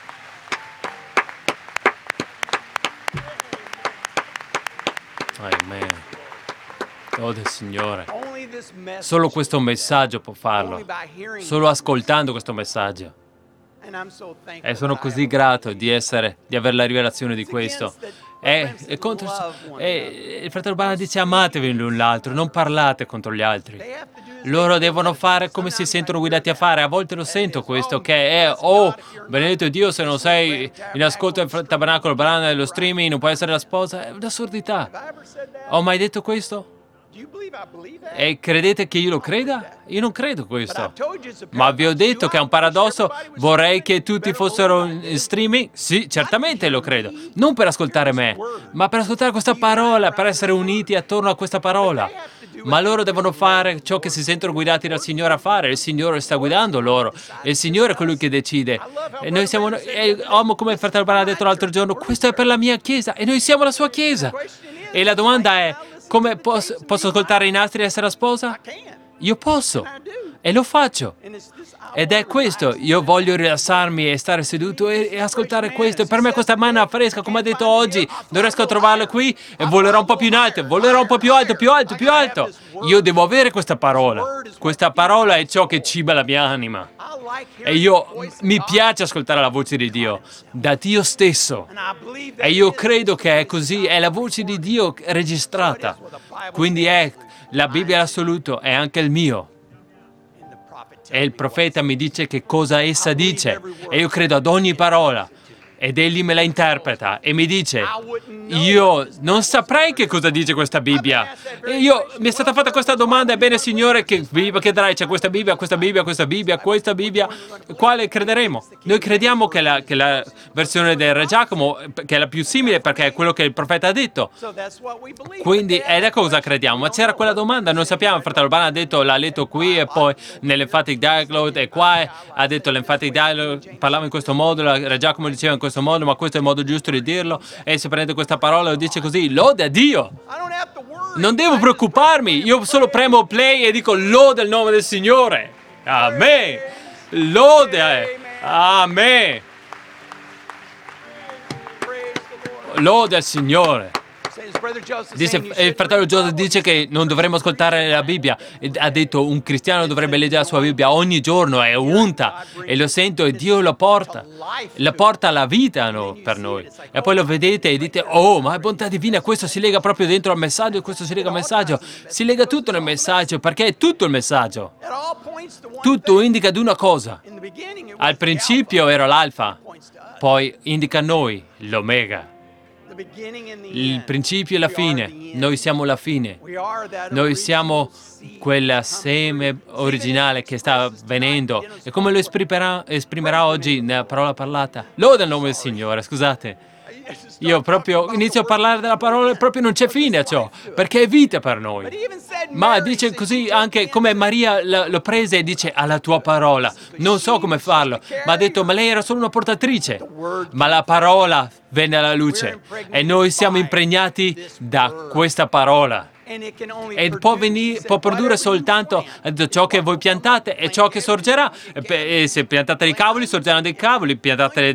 Amen. Oh del Signore. Solo questo messaggio può farlo. Solo ascoltando questo messaggio. E sono così grato di avere la rivelazione di questo. il fratello Branham dice amatevi l'un l'altro, non parlate contro gli altri. Loro devono fare come si sentono guidati a fare. A volte lo sento questo, che è oh, benedetto Dio, se non sei in ascolto del tabernacolo Branham dello streaming non puoi essere la sposa. È un'assurdità. Ho mai detto questo? E credete che io lo creda? Io non credo questo. Ma vi ho detto che è un paradosso. Vorrei che tutti fossero in streaming? Sì, certamente lo credo. Non per ascoltare me, ma per ascoltare questa parola, per essere uniti attorno a questa parola. Ma loro devono fare ciò che si sentono guidati dal Signore a fare. Il Signore sta guidando loro. E il Signore è colui che decide. E noi siamo... come il fratello Branham ha detto l'altro giorno, questo è per la mia Chiesa e noi siamo la sua Chiesa. E la domanda è, come posso ascoltare i nastri e essere la sposa? Io posso. E lo faccio. Ed è questo. Io voglio rilassarmi e stare seduto e ascoltare questo. E per me questa manna fresca, come ha detto oggi, non riesco a trovarla qui e volerò un po' più in alto, volerò un po' più alto, più alto, più alto. Io devo avere questa parola. Questa parola è ciò che ciba la mia anima. E mi piace ascoltare la voce di Dio, da Dio stesso. E io credo che è così, è la voce di Dio registrata. Quindi è la Bibbia assoluto, è anche il mio. E il profeta mi dice che cosa essa dice. E io credo ad ogni parola. Ed egli me la interpreta e mi dice, io non saprei che cosa dice questa Bibbia. E mi è stata fatta questa domanda, ebbene Signore, che Bibbia che darai? C'è questa Bibbia, questa Bibbia, questa Bibbia, questa Bibbia. Quale crederemo? Noi crediamo che la versione del Re Giacomo, che è la più simile perché è quello che il profeta ha detto. Quindi, ed è cosa crediamo. Ma c'era quella domanda, non sappiamo, il fratello Branham ha detto, l'ha letto qui e poi nell'Emphatic Dialogue e qua ha detto l'Emphatic Dialogue, parlava in questo modo, il Re Giacomo diceva in questo modo, ma questo è il modo giusto di dirlo, e se prende questa parola lo dice così, lode a Dio. Non devo preoccuparmi, io solo premo play e dico lode il nome del Signore. Amen. Lode. Amen. Lode al Signore. Dice, il fratello Joseph dice che non dovremmo ascoltare la Bibbia. Ha detto un cristiano dovrebbe leggere la sua Bibbia ogni giorno, è unta e lo sento e Dio la porta alla vita per noi. E poi lo vedete e dite, oh ma è bontà divina, questo si lega proprio dentro al messaggio, questo si lega al messaggio, si lega tutto nel messaggio perché è tutto il messaggio. Tutto indica ad una cosa. Al principio era l'alfa, poi indica a noi l'omega. Il principio e la fine. Noi siamo la fine. Noi siamo quella seme originale che sta venendo. E come lo esprimerà oggi nella parola parlata? Loda il nome del Signore, scusate. Io proprio inizio a parlare della parola e proprio non c'è fine a ciò, perché è vita per noi. Ma dice così anche come Maria lo prese e dice alla tua parola. Non so come farlo, ma ha detto ma lei era solo una portatrice. Ma la parola venne alla luce e noi siamo impregnati da questa parola. E può produrre soltanto ciò che voi piantate e ciò che sorgerà. E se piantate dei cavoli, sorgeranno dei cavoli. Piantate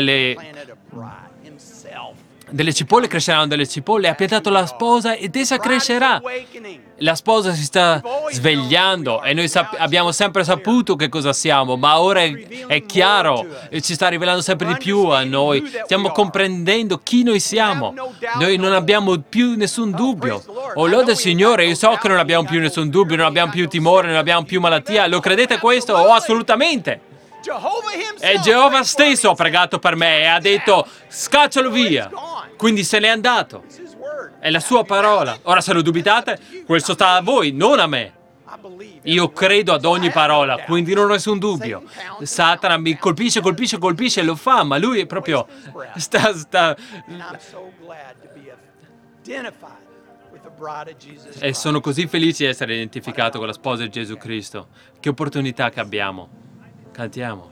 delle cipolle, cresceranno delle cipolle. Ha piantato la sposa ed essa crescerà. La sposa si sta svegliando e noi abbiamo sempre saputo che cosa siamo, ma ora è chiaro e ci sta rivelando sempre di più a noi. Stiamo comprendendo chi noi siamo. Noi non abbiamo più nessun dubbio. Oh, lode Signore, io so che non abbiamo più nessun dubbio, non abbiamo più timore, non abbiamo più malattia. Lo credete questo? Oh, assolutamente. E Geova stesso ha pregato per me e ha detto scaccialo via. Quindi se n'è andato. È la sua parola. Ora se lo dubitate, questo sta a voi, non a me. Io credo ad ogni parola, quindi non ho nessun dubbio. Satana mi colpisce e lo fa, ma lui è proprio E sono così felice di essere identificato con la sposa di Gesù Cristo. Che opportunità che abbiamo. Cantiamo.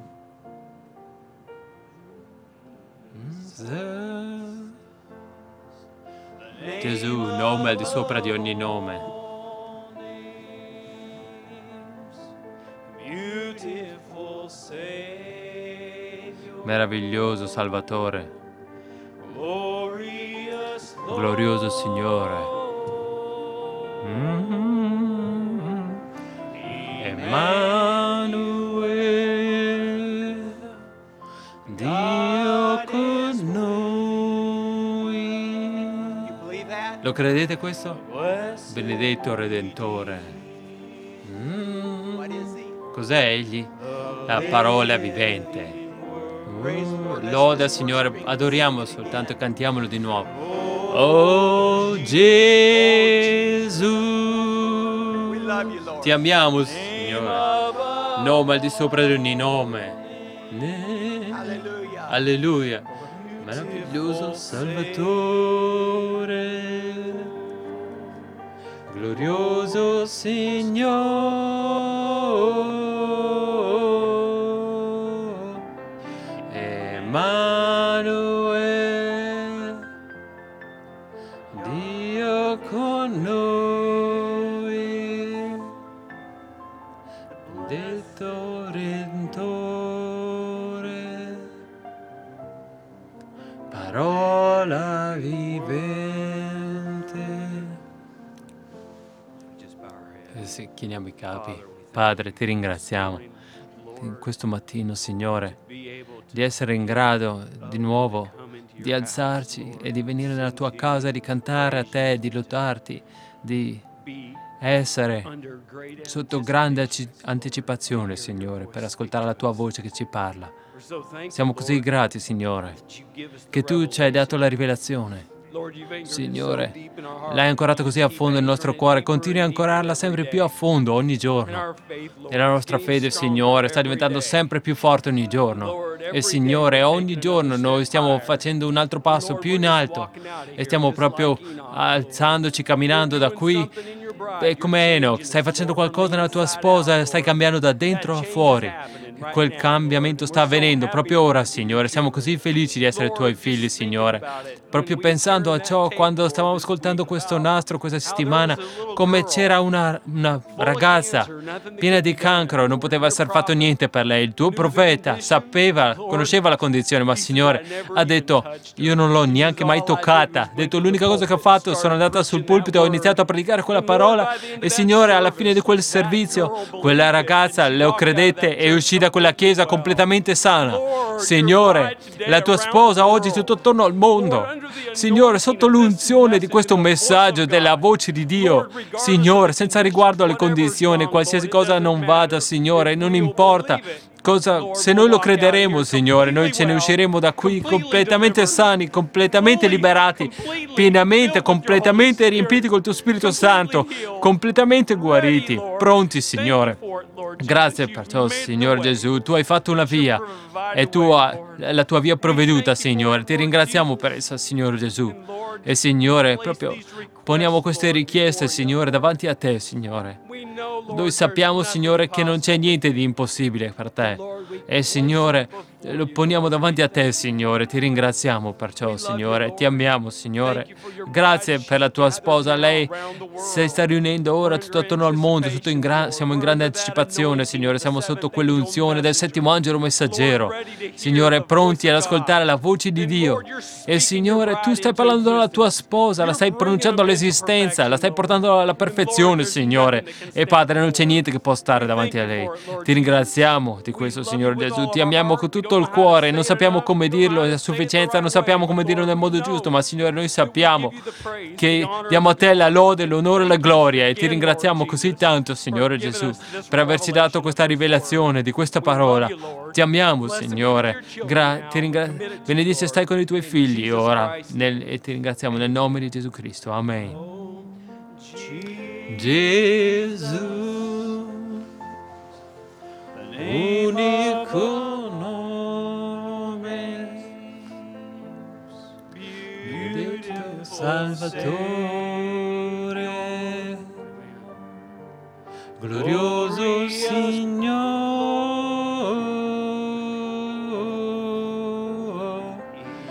Gesù, nome al di sopra di ogni nome. Meraviglioso Salvatore. Glorioso Signore. Emmanuel, Dio con noi. Lo credete questo? Benedetto Redentore. What is he? Cos'è egli? La parola vivente. Lode al Signore, adoriamo soltanto e cantiamolo di nuovo. Oh Gesù, We love you, Lord. ti amiamo, Signore. Nome al di sopra di ogni nome. Hallelujah. Alleluia. Meraviglioso Salvatore, glorioso Signore, Emanuele, Dio con noi, detto Redentore, parola vivente. Se chiniamo i capi. Padre, ti ringraziamo in questo mattino, Signore, di essere in grado di nuovo di alzarci e di venire nella tua casa, di cantare a te, di lodarti, di essere sotto grande anticipazione, Signore, per ascoltare la tua voce che ci parla. Siamo così grati, Signore, che tu ci hai dato la rivelazione. Signore, l'hai ancorata così a fondo nel nostro cuore, continui a ancorarla sempre più a fondo ogni giorno. E la nostra fede, Signore, sta diventando sempre più forte ogni giorno. E Signore, ogni giorno noi stiamo facendo un altro passo più in alto e stiamo proprio alzandoci, camminando da qui. E come Enoch, stai facendo qualcosa nella tua sposa, stai cambiando da dentro a fuori. Quel cambiamento sta avvenendo proprio ora, Signore. Siamo così felici di essere tuoi figli, Signore. Proprio pensando a ciò, quando stavamo ascoltando questo nastro questa settimana, come c'era una ragazza piena di cancro, non poteva essere fatto niente per lei. Il tuo profeta sapeva, conosceva la condizione, ma Signore ha detto, io non l'ho neanche mai toccata. Ha detto, l'unica cosa che ho fatto, sono andata sul pulpito, ho iniziato a predicare quella parola e Signore, alla fine di quel servizio, quella ragazza, lo credete, è uscita da quella chiesa completamente sana. Signore, la tua sposa oggi tutto attorno al mondo. Signore, sotto l'unzione di questo messaggio della voce di Dio, Signore, senza riguardo alle condizioni, qualsiasi cosa non vada, Signore, non importa. Se noi lo crederemo, Signore, noi ce ne usciremo da qui completamente sani, completamente liberati, pienamente, completamente riempiti col tuo Spirito Santo, completamente guariti, pronti, Signore. Grazie per ciò, Signore Gesù. Tu hai fatto una via e la tua via provveduta, Signore. Ti ringraziamo per essa, Signore Gesù. E Signore, proprio poniamo queste richieste, Signore, davanti a te, Signore. Noi sappiamo, Signore, che non c'è niente di impossibile per te. E Signore, lo poniamo davanti a te, Signore. Ti ringraziamo per ciò, Signore. Ti amiamo, Signore. Grazie per la tua sposa. Lei si sta riunendo ora tutto attorno al mondo. Siamo in grande anticipazione, Signore. Siamo sotto quell'unzione del settimo angelo messaggero. Signore, pronti ad ascoltare la voce di Dio. E Signore, tu stai parlando della tua sposa, la stai pronunciando all'esistenza, la stai portando alla perfezione, Signore. E Padre, non c'è niente che può stare davanti a lei. Ti ringraziamo di questo, Signore Gesù. Ti amiamo con tutto il cuore. Non sappiamo come dirlo a sufficienza, non sappiamo come dirlo nel modo giusto, ma Signore, noi sappiamo che diamo a te la lode, l'onore e la gloria. E ti ringraziamo così tanto, Signore Gesù, per averci dato questa rivelazione di questa parola. Ti amiamo, Signore. Benedice, stai con i tuoi figli ora. E ti ringraziamo nel nome di Gesù Cristo. Amen. Gesù, unico nome, benedetto Salvatore, glorioso Signore,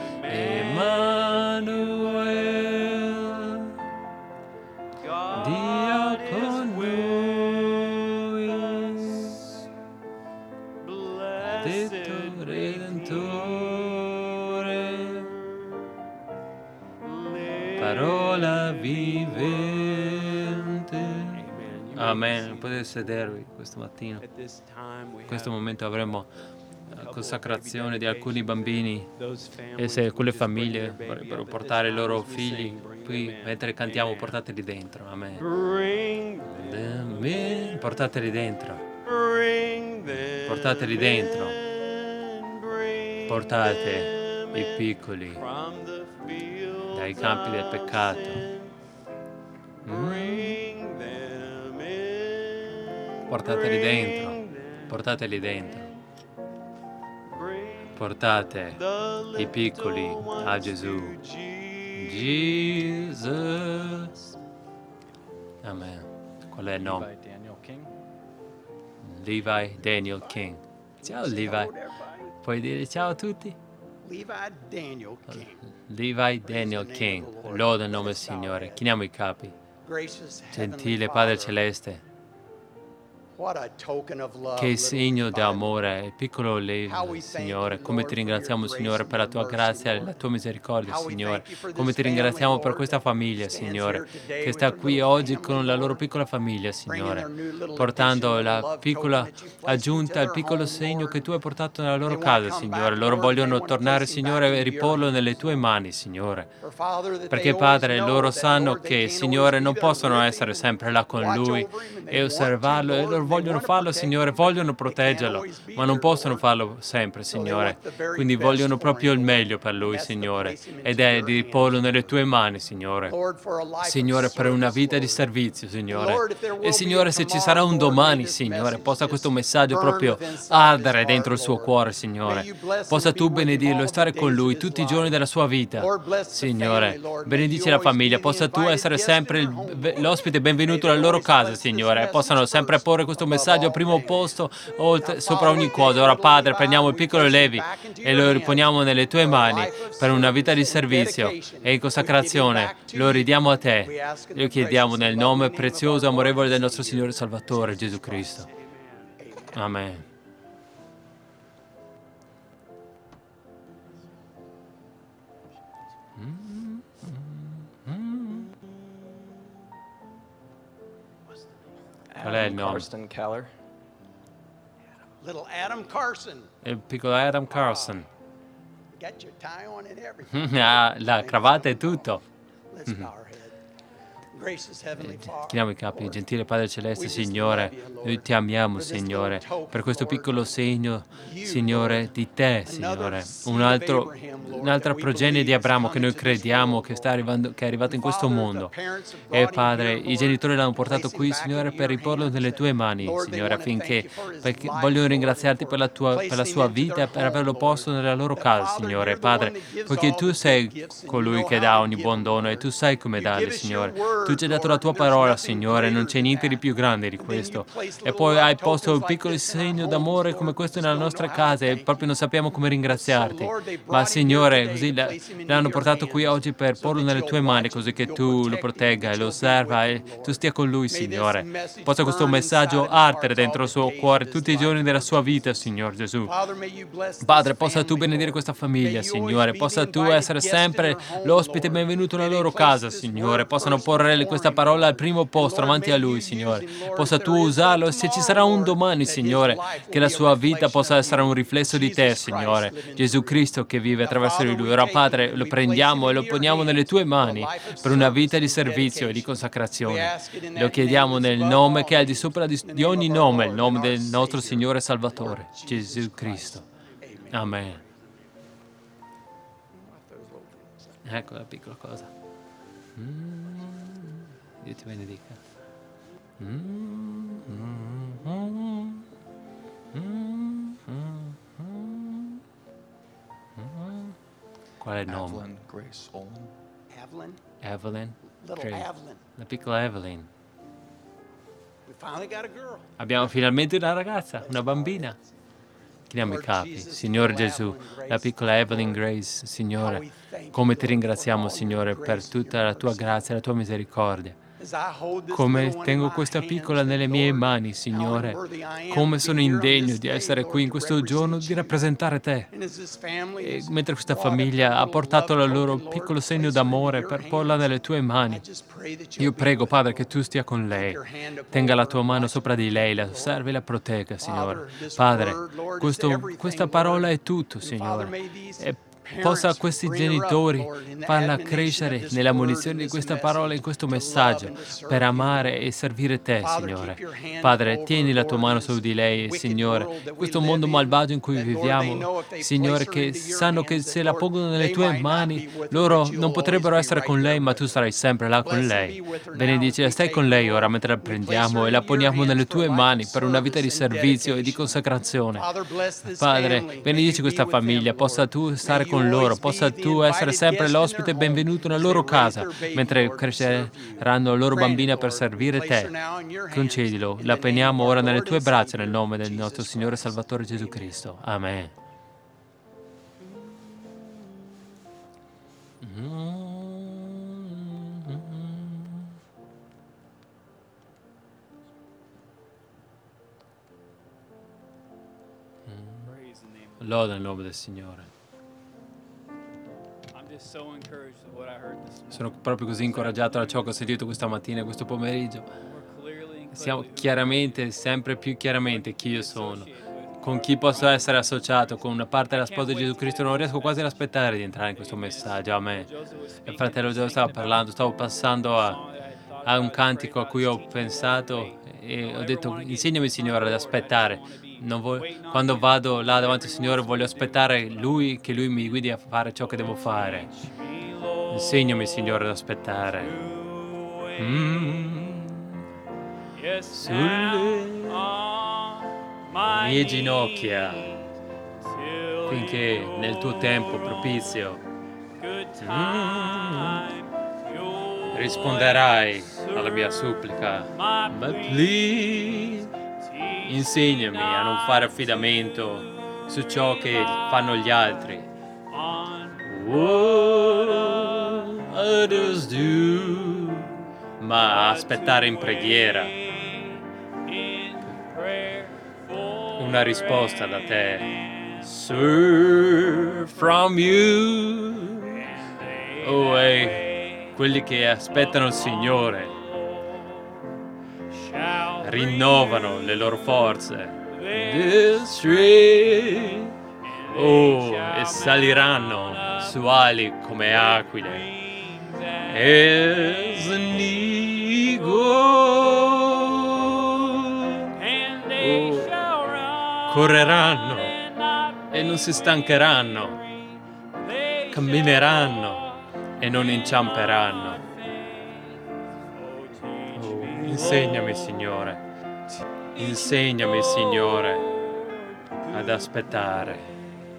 Emanuele, Dio con noi, detto Redentore, parola vivente. Amen. Potete sedervi questo mattino. In questo momento avremo la consacrazione di alcuni bambini, e se quelle famiglie vorrebbero portare i loro figli qui, mentre cantiamo, portateli dentro. Amen. Portateli dentro. Portateli dentro. Portate i piccoli dai campi del peccato. Portateli dentro. Portateli dentro. Portate i piccoli a Gesù. Jesus. Amen. Qual è il nome? Levi Daniel King. Ciao Levi. Puoi dire ciao a tutti? Levi Daniel King. Loda il nome del Signore. Chiniamo i capi. Gentile Padre Celeste, che segno di amore, piccolo Levi, Signore. Come ti ringraziamo, Signore, per la tua grazia e la tua misericordia, Signore. Come ti ringraziamo per questa famiglia, Signore, che sta qui oggi con la loro piccola famiglia, Signore, portando la piccola aggiunta, il piccolo segno che tu hai portato nella loro casa, Signore. Loro vogliono tornare, Signore, e riporlo nelle tue mani, Signore. Perché, Padre, loro sanno che, Signore, non possono essere sempre là con Lui e osservarlo, e loro vogliono farlo, Signore, vogliono proteggerlo, ma non possono farlo sempre, Signore. Quindi vogliono proprio il meglio per Lui, Signore, ed è di porlo nelle tue mani, Signore. Signore, per una vita di servizio, Signore. E, Signore, se ci sarà un domani, Signore, possa questo messaggio proprio ardere dentro il suo cuore, Signore. Possa tu benedirlo e stare con Lui tutti i giorni della sua vita, Signore. Benedici la famiglia, possa tu essere sempre l'ospite benvenuto nella loro casa, Signore. Possano sempre porre questo messaggio al primo posto, sopra ogni cosa. Ora, Padre, prendiamo il piccolo Levi e lo riponiamo nelle tue mani per una vita di servizio e in consacrazione. Lo ridiamo a te. Lo chiediamo nel nome prezioso e amorevole del nostro Signore Salvatore, Gesù Cristo. Amen. Qual è il nome? Il piccolo Adam Carson. Ha la cravatta e tutto. Chiniamo i capi. Gentile Padre Celeste, Signore, noi ti amiamo, Signore, per questo piccolo segno, Signore, di te, Signore. Un'altra progenie di Abramo che noi crediamo che è arrivato in questo mondo. E, Padre, i genitori l'hanno portato qui, Signore, per riporlo nelle tue mani, Signore, perché vogliono ringraziarti per la sua vita e per averlo posto nella loro casa, Signore. Padre, poiché tu sei colui che dà ogni buon dono e tu sai come darli, Signore. Tu ci hai dato la tua parola, Signore, non c'è niente di più grande di questo. E poi hai posto un piccolo segno d'amore come questo nella nostra casa e proprio non sappiamo come ringraziarti. Ma, Signore, così l'hanno portato qui oggi per porlo nelle tue mani, così che tu lo protegga e lo osserva e tu stia con lui, Signore. Possa questo messaggio ardere dentro il suo cuore tutti i giorni della sua vita, Signor Gesù. Padre, possa tu benedire questa famiglia, Signore. Possa tu essere sempre l'ospite benvenuto nella loro casa, Signore. Possano porre questa parola al primo posto davanti a Lui, Signore. Possa tu usarlo e se ci sarà un domani, Signore, che la sua vita possa essere un riflesso di te, Signore. Gesù Cristo che vive attraverso di Lui. Ora, Padre, lo prendiamo e lo poniamo nelle tue mani per una vita di servizio e di consacrazione. Lo chiediamo nel nome che è al di sopra di ogni nome, il nome del nostro Signore Salvatore, Gesù Cristo. Amen. Ecco la piccola cosa. Dio ti benedica. Qual è il nome? Evelyn Grace Olin. Evelyn. Little Evelyn. La piccola Evelyn. We finally got a girl. Abbiamo finalmente una ragazza, una bambina. Chiniamo i capi. Signore Gesù, la piccola Evelyn Grace, Signore, come ti ringraziamo, Signore, per tutta la tua grazia e la tua misericordia. come tengo questa piccola nelle mie mani, Signore, come sono indegno di essere qui in questo giorno, di rappresentare Te. E mentre questa famiglia ha portato il loro piccolo segno d'amore per porla nelle Tue mani, io prego, Padre, che Tu stia con lei, tenga la Tua mano sopra di lei, la osservi e la protegga, Signore. Padre, questa parola è tutto, Signore. E possa questi genitori farla crescere nella munizione di questa parola, in questo messaggio, per amare e servire Te, Signore. Padre, tieni la Tua mano su di lei, Signore. Questo mondo malvagio in cui viviamo, Signore, che sanno che se la pongono nelle Tue mani, loro non potrebbero essere con lei, ma Tu sarai sempre là con lei. Benedicila, stai con lei ora mentre la prendiamo e la poniamo nelle Tue mani per una vita di servizio e di consacrazione. Padre, benedici questa famiglia, possa Tu stare con loro, possa Tu essere sempre l'ospite benvenuto nella loro casa, mentre cresceranno loro bambini per servire Te. Concedilo, la poniamo ora nelle Tue braccia nel nome del nostro Signore e Salvatore Gesù Cristo. Amen. Loda il nome del Signore. Sono proprio così incoraggiato da ciò che ho sentito questa mattina, questo pomeriggio. Siamo chiaramente, sempre più chiaramente chi io sono, con chi posso essere associato, con una parte della sposa di Gesù Cristo. Non riesco quasi ad aspettare di entrare in questo messaggio. Amen. Il fratello Gio stava parlando, stavo passando a un cantico a cui ho pensato e ho detto: insegnami, Signore, ad aspettare. Quando vado là davanti al Signore voglio aspettare Lui, che Lui mi guidi a fare ciò che devo fare. Insegnami, Signore, ad aspettare. Sulle mie ginocchia, finché nel Tuo tempo propizio risponderai alla mia supplica. But please, insegnami a non fare affidamento su ciò che fanno gli altri. Others do, ma aspettare in preghiera una risposta da Te. Serve from you. Oh, quelli che aspettano il Signore rinnovano le loro forze. E saliranno su ali come aquile. As an eagle. Correranno e non si stancheranno. Cammineranno e non inciamperanno. Insegnami, Signore. Insegnami, Signore, ad aspettare.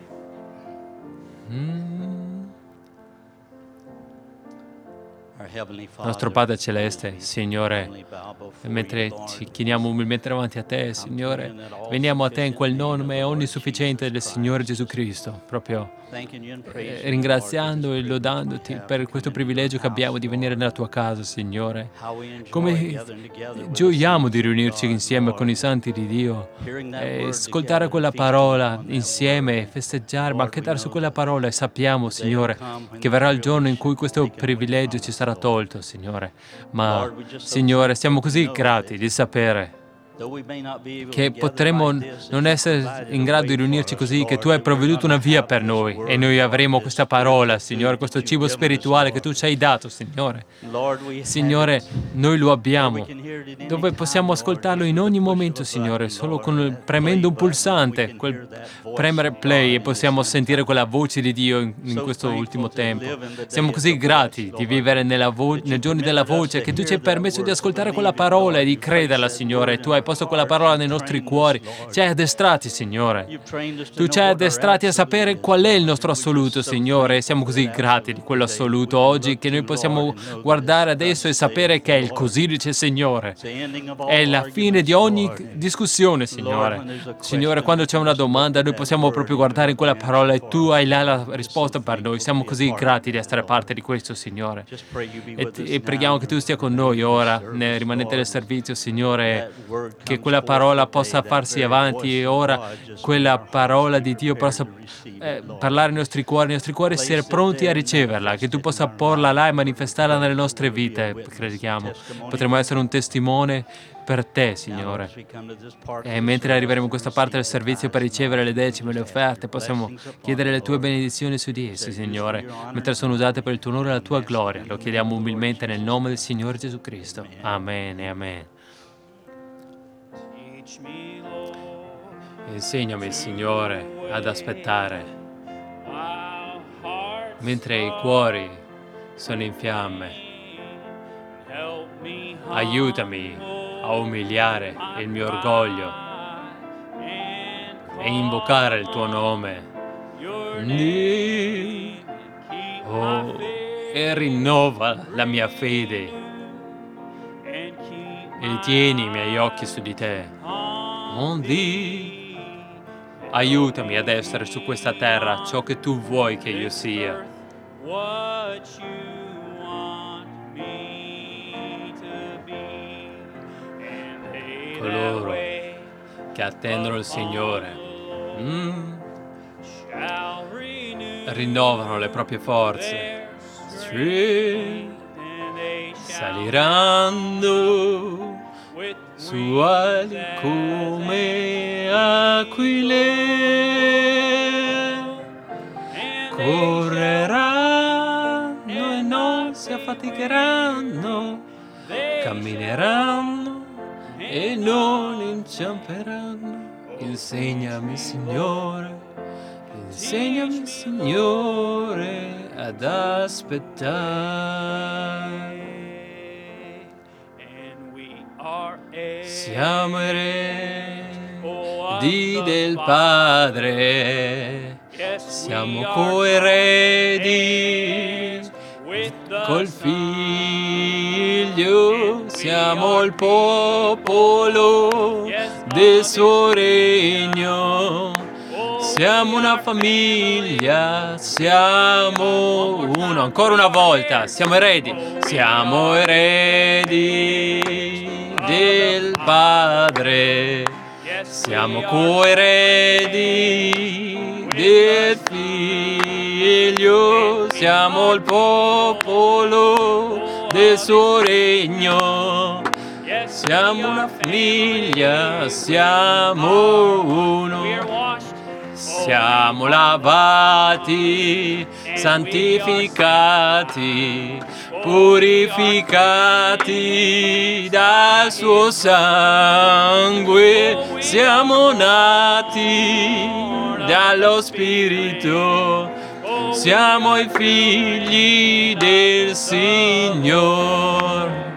Nostro Padre Celeste, Signore, mentre ci chiniamo umilmente davanti a Te, Signore, veniamo a Te in quel nome onnisufficiente del Signore Gesù Cristo, proprio ringraziando e lodandoti per questo privilegio che abbiamo di venire nella Tua casa, Signore. Come gioiamo di riunirci insieme con i santi di Dio e ascoltare quella parola insieme, festeggiare, banchettare su quella parola, e sappiamo, Signore, che verrà il giorno in cui questo privilegio ci sarà tolto, Signore. Ma, Signore, siamo così grati di sapere che potremmo non essere in grado di riunirci così, che Tu hai provveduto una via per noi e noi avremo questa parola, Signore, questo cibo spirituale che Tu ci hai dato, Signore. Signore, noi lo abbiamo, dove possiamo ascoltarlo in ogni momento, Signore, solo premendo un pulsante, premere play, e possiamo sentire quella voce di Dio in questo ultimo tempo. Siamo così grati di vivere nei giorni della voce, che Tu ci hai permesso di ascoltare quella parola e di crederla, Signore. Tu hai posto quella parola nei nostri cuori. Ci hai addestrati, Signore. Tu ci hai addestrati a sapere qual è il nostro assoluto, Signore, e siamo così grati di quello assoluto oggi che noi possiamo guardare adesso e sapere che è il così dice il Signore. È la fine di ogni discussione, Signore. Signore, quando c'è una domanda, noi possiamo proprio guardare in quella parola e tu hai là la risposta per noi. Siamo così grati di essere parte di questo, Signore. E preghiamo che tu stia con noi ora, rimanete nel servizio, Signore, che quella parola possa farsi avanti e ora quella parola di Dio possa parlare ai nostri cuori essere pronti a riceverla, che tu possa porla là e manifestarla nelle nostre vite, crediamo. Potremmo essere un testimone per te, Signore. E mentre arriveremo in questa parte del servizio per ricevere le decime e le offerte, possiamo chiedere le tue benedizioni su di essi, Signore, mentre sono usate per il tuo onore e la tua gloria. Lo chiediamo umilmente nel nome del Signore Gesù Cristo. Amen e amen. Insegnami, Signore, ad aspettare, mentre i cuori sono in fiamme. Aiutami a umiliare il mio orgoglio e invocare il tuo nome. E rinnova la mia fede e tieni i miei occhi su di te. Aiutami ad essere su questa terra ciò che tu vuoi che io sia. Coloro che attendono il Signore rinnovano le proprie forze. Saliranno su ali come aquile, correranno e non si affaticheranno, cammineranno e non inciamperanno. Insegnami, Signore, ad aspettare. Siamo eredi del Padre, siamo coeredi col Figlio, siamo il popolo del suo regno, siamo una famiglia, siamo uno, ancora una volta, siamo eredi del Padre, siamo coeredi del Figlio, siamo il popolo del suo regno, siamo una famiglia, siamo uno, siamo lavati, santificati, purificati dal suo sangue, siamo nati dallo Spirito, siamo i figli del Signore.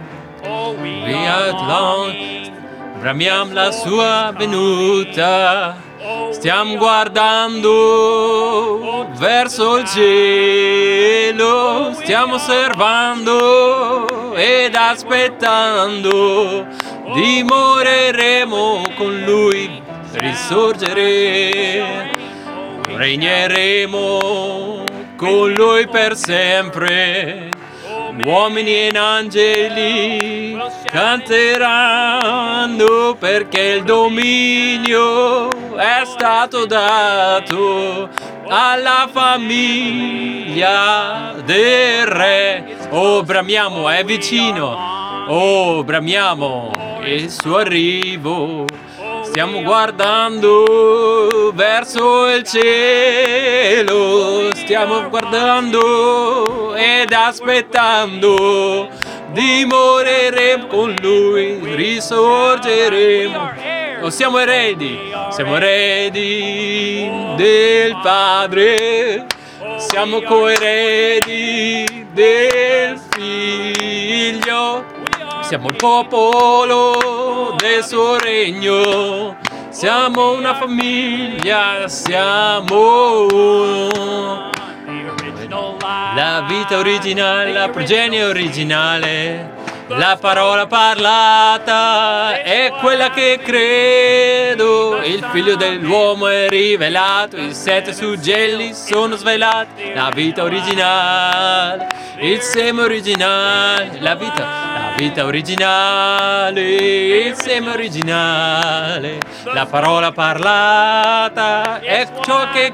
Bramiamo la sua venuta, stiamo guardando verso il cielo, stiamo osservando ed aspettando, dimoreremo con Lui, risorgeremo, regneremo con Lui per sempre. Uomini e angeli canteranno perché il dominio è stato dato alla famiglia del Re. Oh, bramiamo, è vicino. Oh, bramiamo il suo arrivo. Stiamo guardando verso il cielo, stiamo guardando ed aspettando, dimoreremo con Lui, risorgeremo. Oh, siamo eredi del Padre, siamo coeredi del Figlio, siamo il popolo del suo regno, siamo una famiglia, siamo uno. La vita originale, la progenie originale, la parola parlata è quella che credo. Il figlio dell'uomo è rivelato, i 7 suggelli sono svelati. La vita originale, il seme originale, la vita originale, il seme originale, la parola parlata è ciò che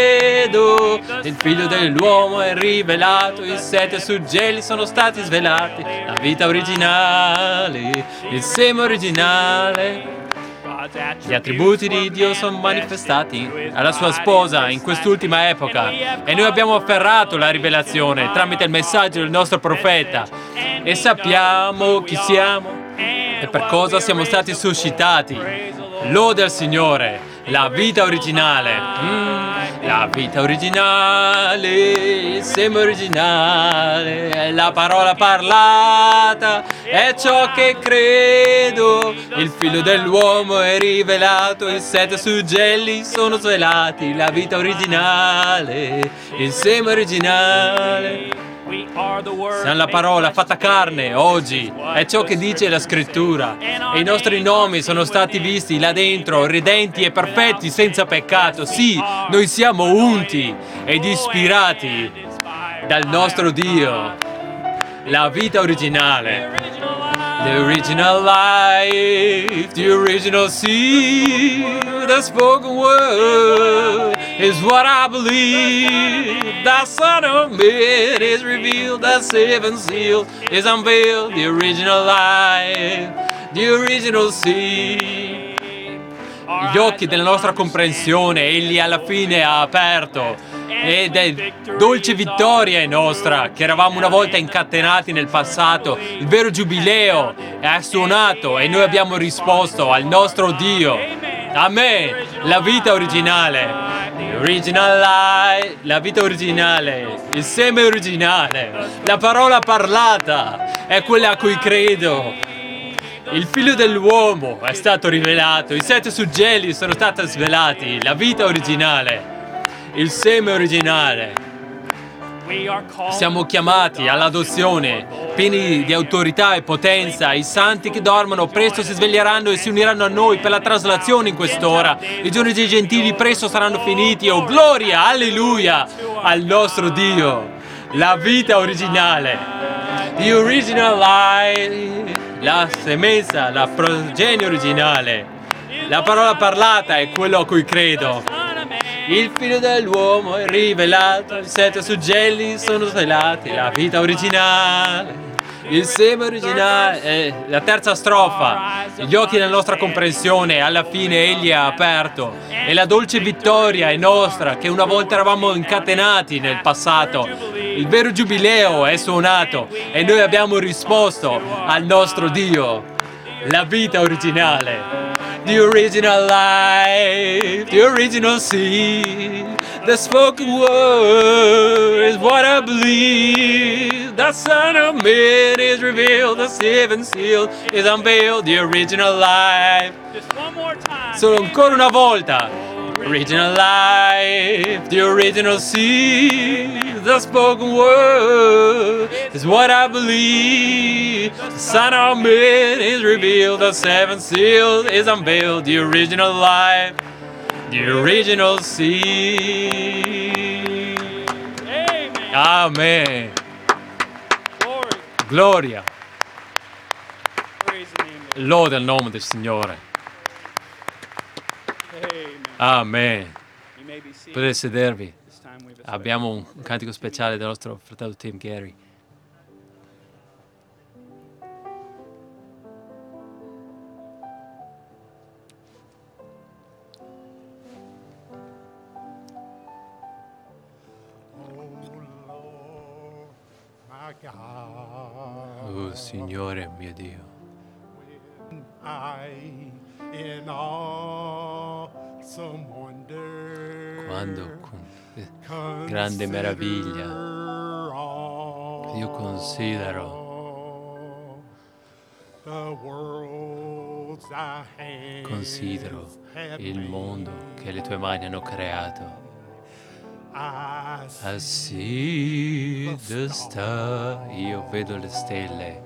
credo. Il figlio dell'uomo è rivelato, i 7 suggelli sono stati svelati. La vita originale, il seme originale. Gli attributi di Dio sono manifestati alla sua sposa in quest'ultima epoca e noi abbiamo afferrato la rivelazione tramite il messaggio del nostro profeta e sappiamo chi siamo e per cosa siamo stati suscitati. Lode al Signore, la vita originale. La vita originale, il seme originale, la parola parlata è ciò che credo. Il figlio dell'uomo è rivelato, i 7 suggelli sono svelati. La vita originale, il seme originale. Siamo la parola fatta carne oggi, è ciò che dice la scrittura. E i nostri nomi sono stati visti là dentro, redenti e perfetti, senza peccato. Sì, noi siamo unti ed ispirati dal nostro Dio. La vita originale. The original life, the original seed, the spoken word is what I believe. The Son of Man is revealed, the 7th seal is unveiled. The original life, the original seed. Gli occhi della nostra comprensione Egli alla fine ha aperto. Ed è dolce vittoria nostra, che eravamo una volta incatenati nel passato. Il vero giubileo è suonato e noi abbiamo risposto al nostro Dio. Amen. La vita originale, original life, la vita originale, il seme originale, la parola parlata è quella a cui credo. Il figlio dell'uomo è stato rivelato, i 7 suggelli sono stati svelati, la vita originale. Il seme originale. Siamo chiamati all'adozione, pieni di autorità e potenza. I santi che dormono presto si sveglieranno e si uniranno a noi per la traslazione in quest'ora. I giorni dei gentili presto saranno finiti. Oh gloria, alleluia, al nostro Dio. La vita originale. The original life. La semenza, la progenie originale. La parola parlata è quello a cui credo. Il figlio dell'uomo è rivelato, i 7 suggelli sono svelati, la vita originale, il seme originale, la terza strofa, gli occhi della nostra comprensione, alla fine Egli ha aperto, e la dolce vittoria è nostra, che una volta eravamo incatenati nel passato, il vero giubileo è suonato, e noi abbiamo risposto al nostro Dio, la vita originale. The original life, the original seed, the spoken word is what I believe. The Son of Man is revealed, the 7th seal is unveiled, the original life. Just one more time. Solo ancora una volta. Original life, the original seed, the spoken word is what I believe. The Son of Man is revealed, the 7th seal is unveiled, the original life, the original seed. Amen. Amen. Glory. Gloria. Praise the name of Lode al nome del Signore. Amen. Amen. You may be seated. Potete sedervi. This time we have a Abbiamo un cantico speciale del nostro fratello Tim Gary. Oh Signore mio Dio, In awesome wonder, quando con grande meraviglia io considero the worlds thy hands Considero have il mondo che le tue mani hanno creato. I I see the star. Io vedo le stelle.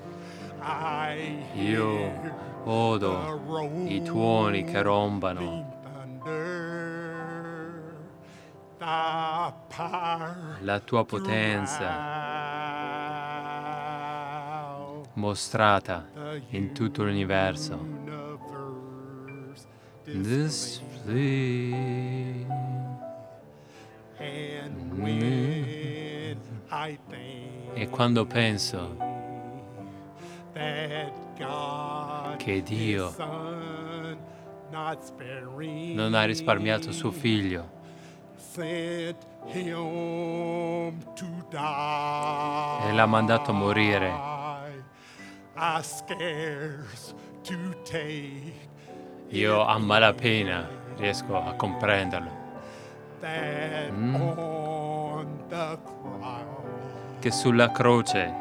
I Io hear odo i tuoni che rombano. thunder, thy power La tua potenza throughout mostrata the in tutto l'universo. universe Display. and when I think E quando penso that God che Dio His Son, not sparing, non ha risparmiato suo figlio, sent him to die, e l'ha mandato a morire, I scarce to take io a malapena riesco a comprenderlo. that on the cross Che sulla croce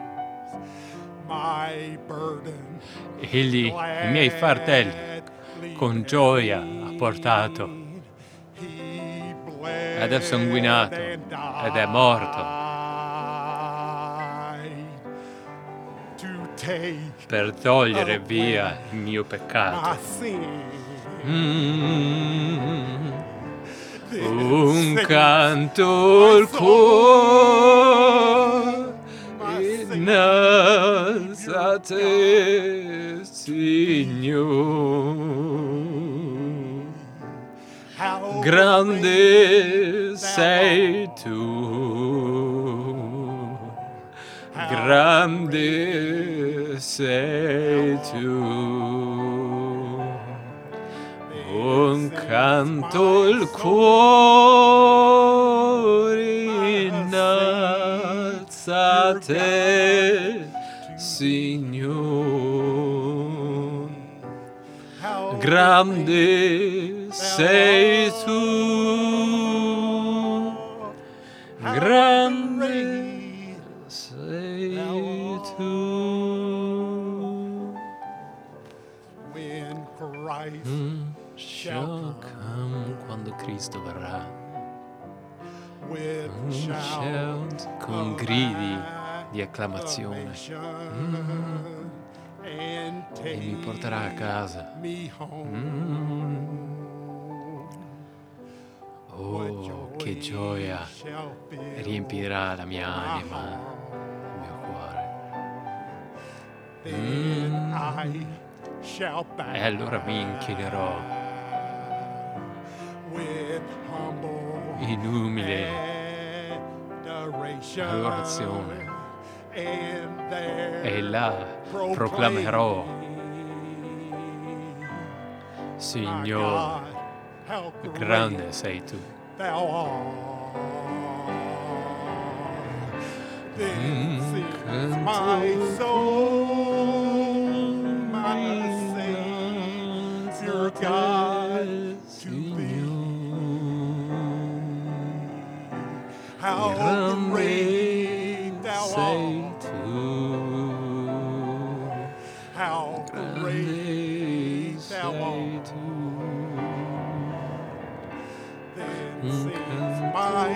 my burden egli, i miei fratelli, con gioia ha portato ed è sanguinato ed è morto per togliere via il mio peccato. Un canto al cuore innanzi a te, Signore. Grande sei tu, grande sei tu. Un canto il cuore innalza a te, Signore. Grande sei tu, grande sei tu. When Christ Shall come, quando Cristo verrà, with un shout con gridi di acclamazione and e mi porterà a casa. me home. Oh, che gioia Shall fill riempirà la mia anima, il mio cuore. then I shall bow E allora mi inchinerò with humble in umile adoration, adorazione and there e là proclamerò: Signore, how grande sei tu. thou art. Then sings my soul, my Savior God, to thee. How great thou sei art, tu. how great thou art. Then sings my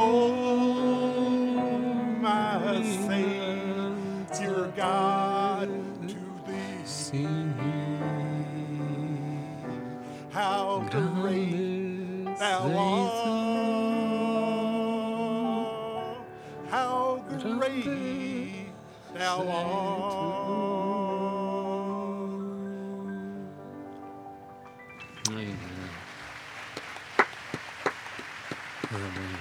soul, my Savior God, to thee. How great thou art, how great thou art. Amen. Amen.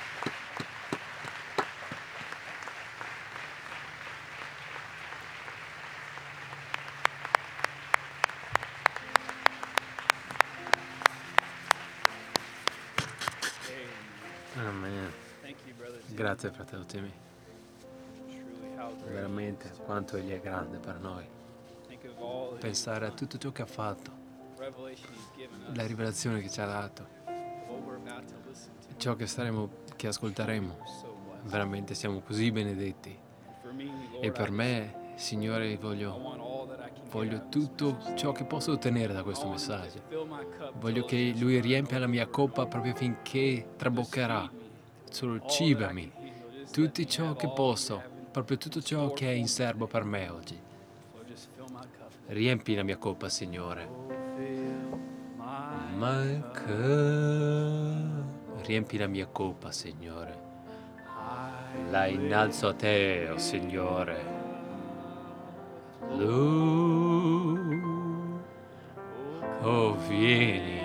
Amen. Thank you, brother. Tim. Grazie, fratello Timmy. Truly, how great. Veramente quanto egli è grande per noi. Think of all the Pensare a tutto ciò che ha fatto, revelation he's given us, la rivelazione che ci ha dato, what we're about to listen to. che ascolteremo. We're so blessed. Veramente siamo così benedetti. For me, E Lord, per me, Signore, I voglio want all that I Voglio tutto ciò che posso ottenere da questo messaggio. Fill my cup. Voglio che Lui riempia la mia coppa proprio finché traboccherà. Solo cibami. Tutto ciò che posso, proprio tutto ciò che è in serbo per me oggi. Lord, just fill my cup. Riempi la mia coppa, Signore. Fill my My cup. Riempi la mia coppa, Signore. La innalzo a te, oh Signore. Oh, vieni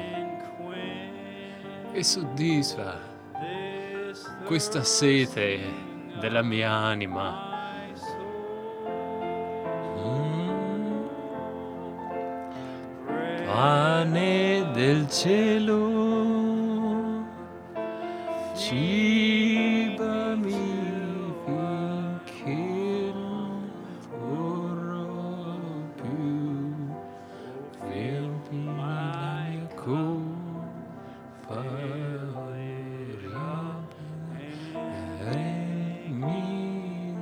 e soddisfa questa sete della mia anima. Pane del cielo, cibami finché non vorrò più. Riempi la mia coppa, riempi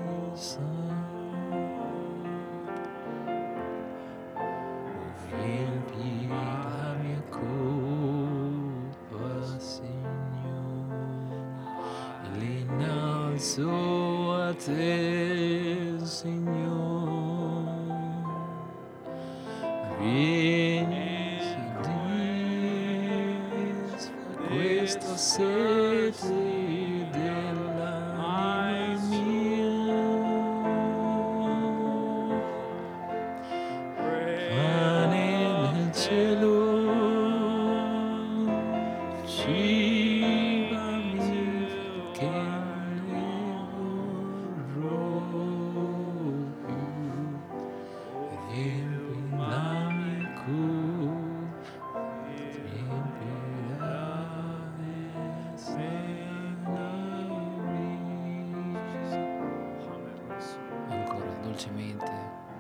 riempi la mia coppa, Signore, l'innalzo a te, Signore. Vieni, soddisfa questa sete dell'anima mia. Pane nel cielo, cibami che ne vorrò più. Riempi la mia coppa, riempirà ancora dolcemente.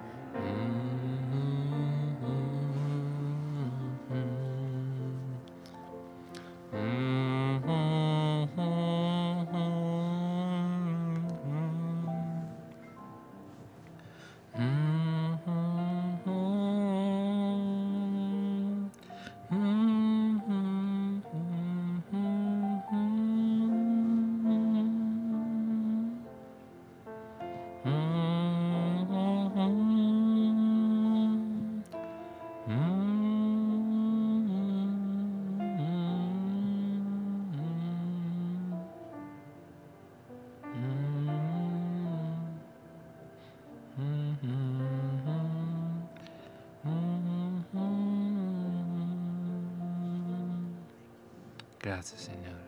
Grazie, Signore.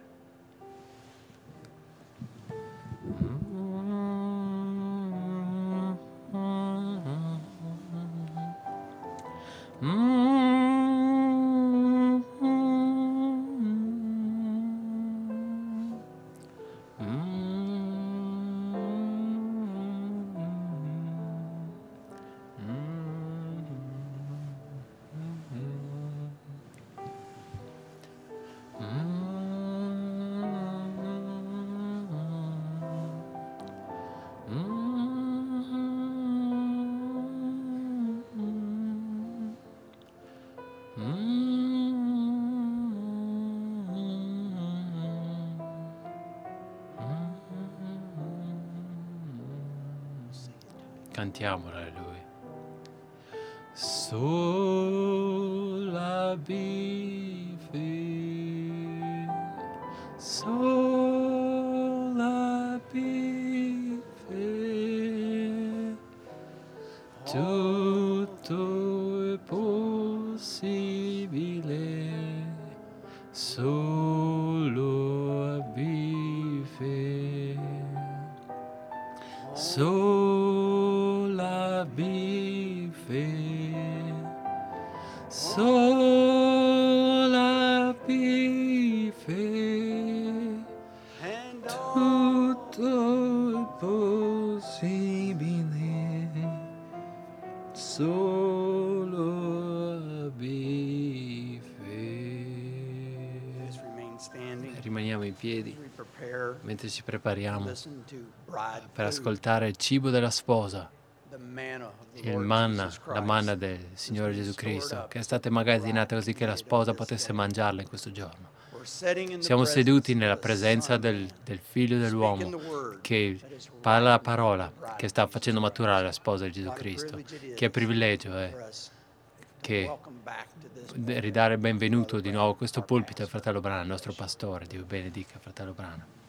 Cantiamola a Lui. Sola bife, sola bife, tutto è possibile, solo a bife, sola bife, sola bife, tutto è possibile, solo a bife. Let's remain standing. Rimaniamo in piedi We prepare mentre ci to prepariamo listen to bride per food, ascoltare il cibo della sposa, il manna, la manna del Signore Gesù Cristo, che è stata immagazzinata così che la sposa potesse mangiarla in questo giorno. Siamo seduti nella presenza del Figlio dell'uomo che parla la parola, che sta facendo maturare la sposa di Gesù Cristo. Che privilegio è che ridare il benvenuto di nuovo a questo pulpito al fratello Branham, il nostro pastore. Dio benedica fratello Branham.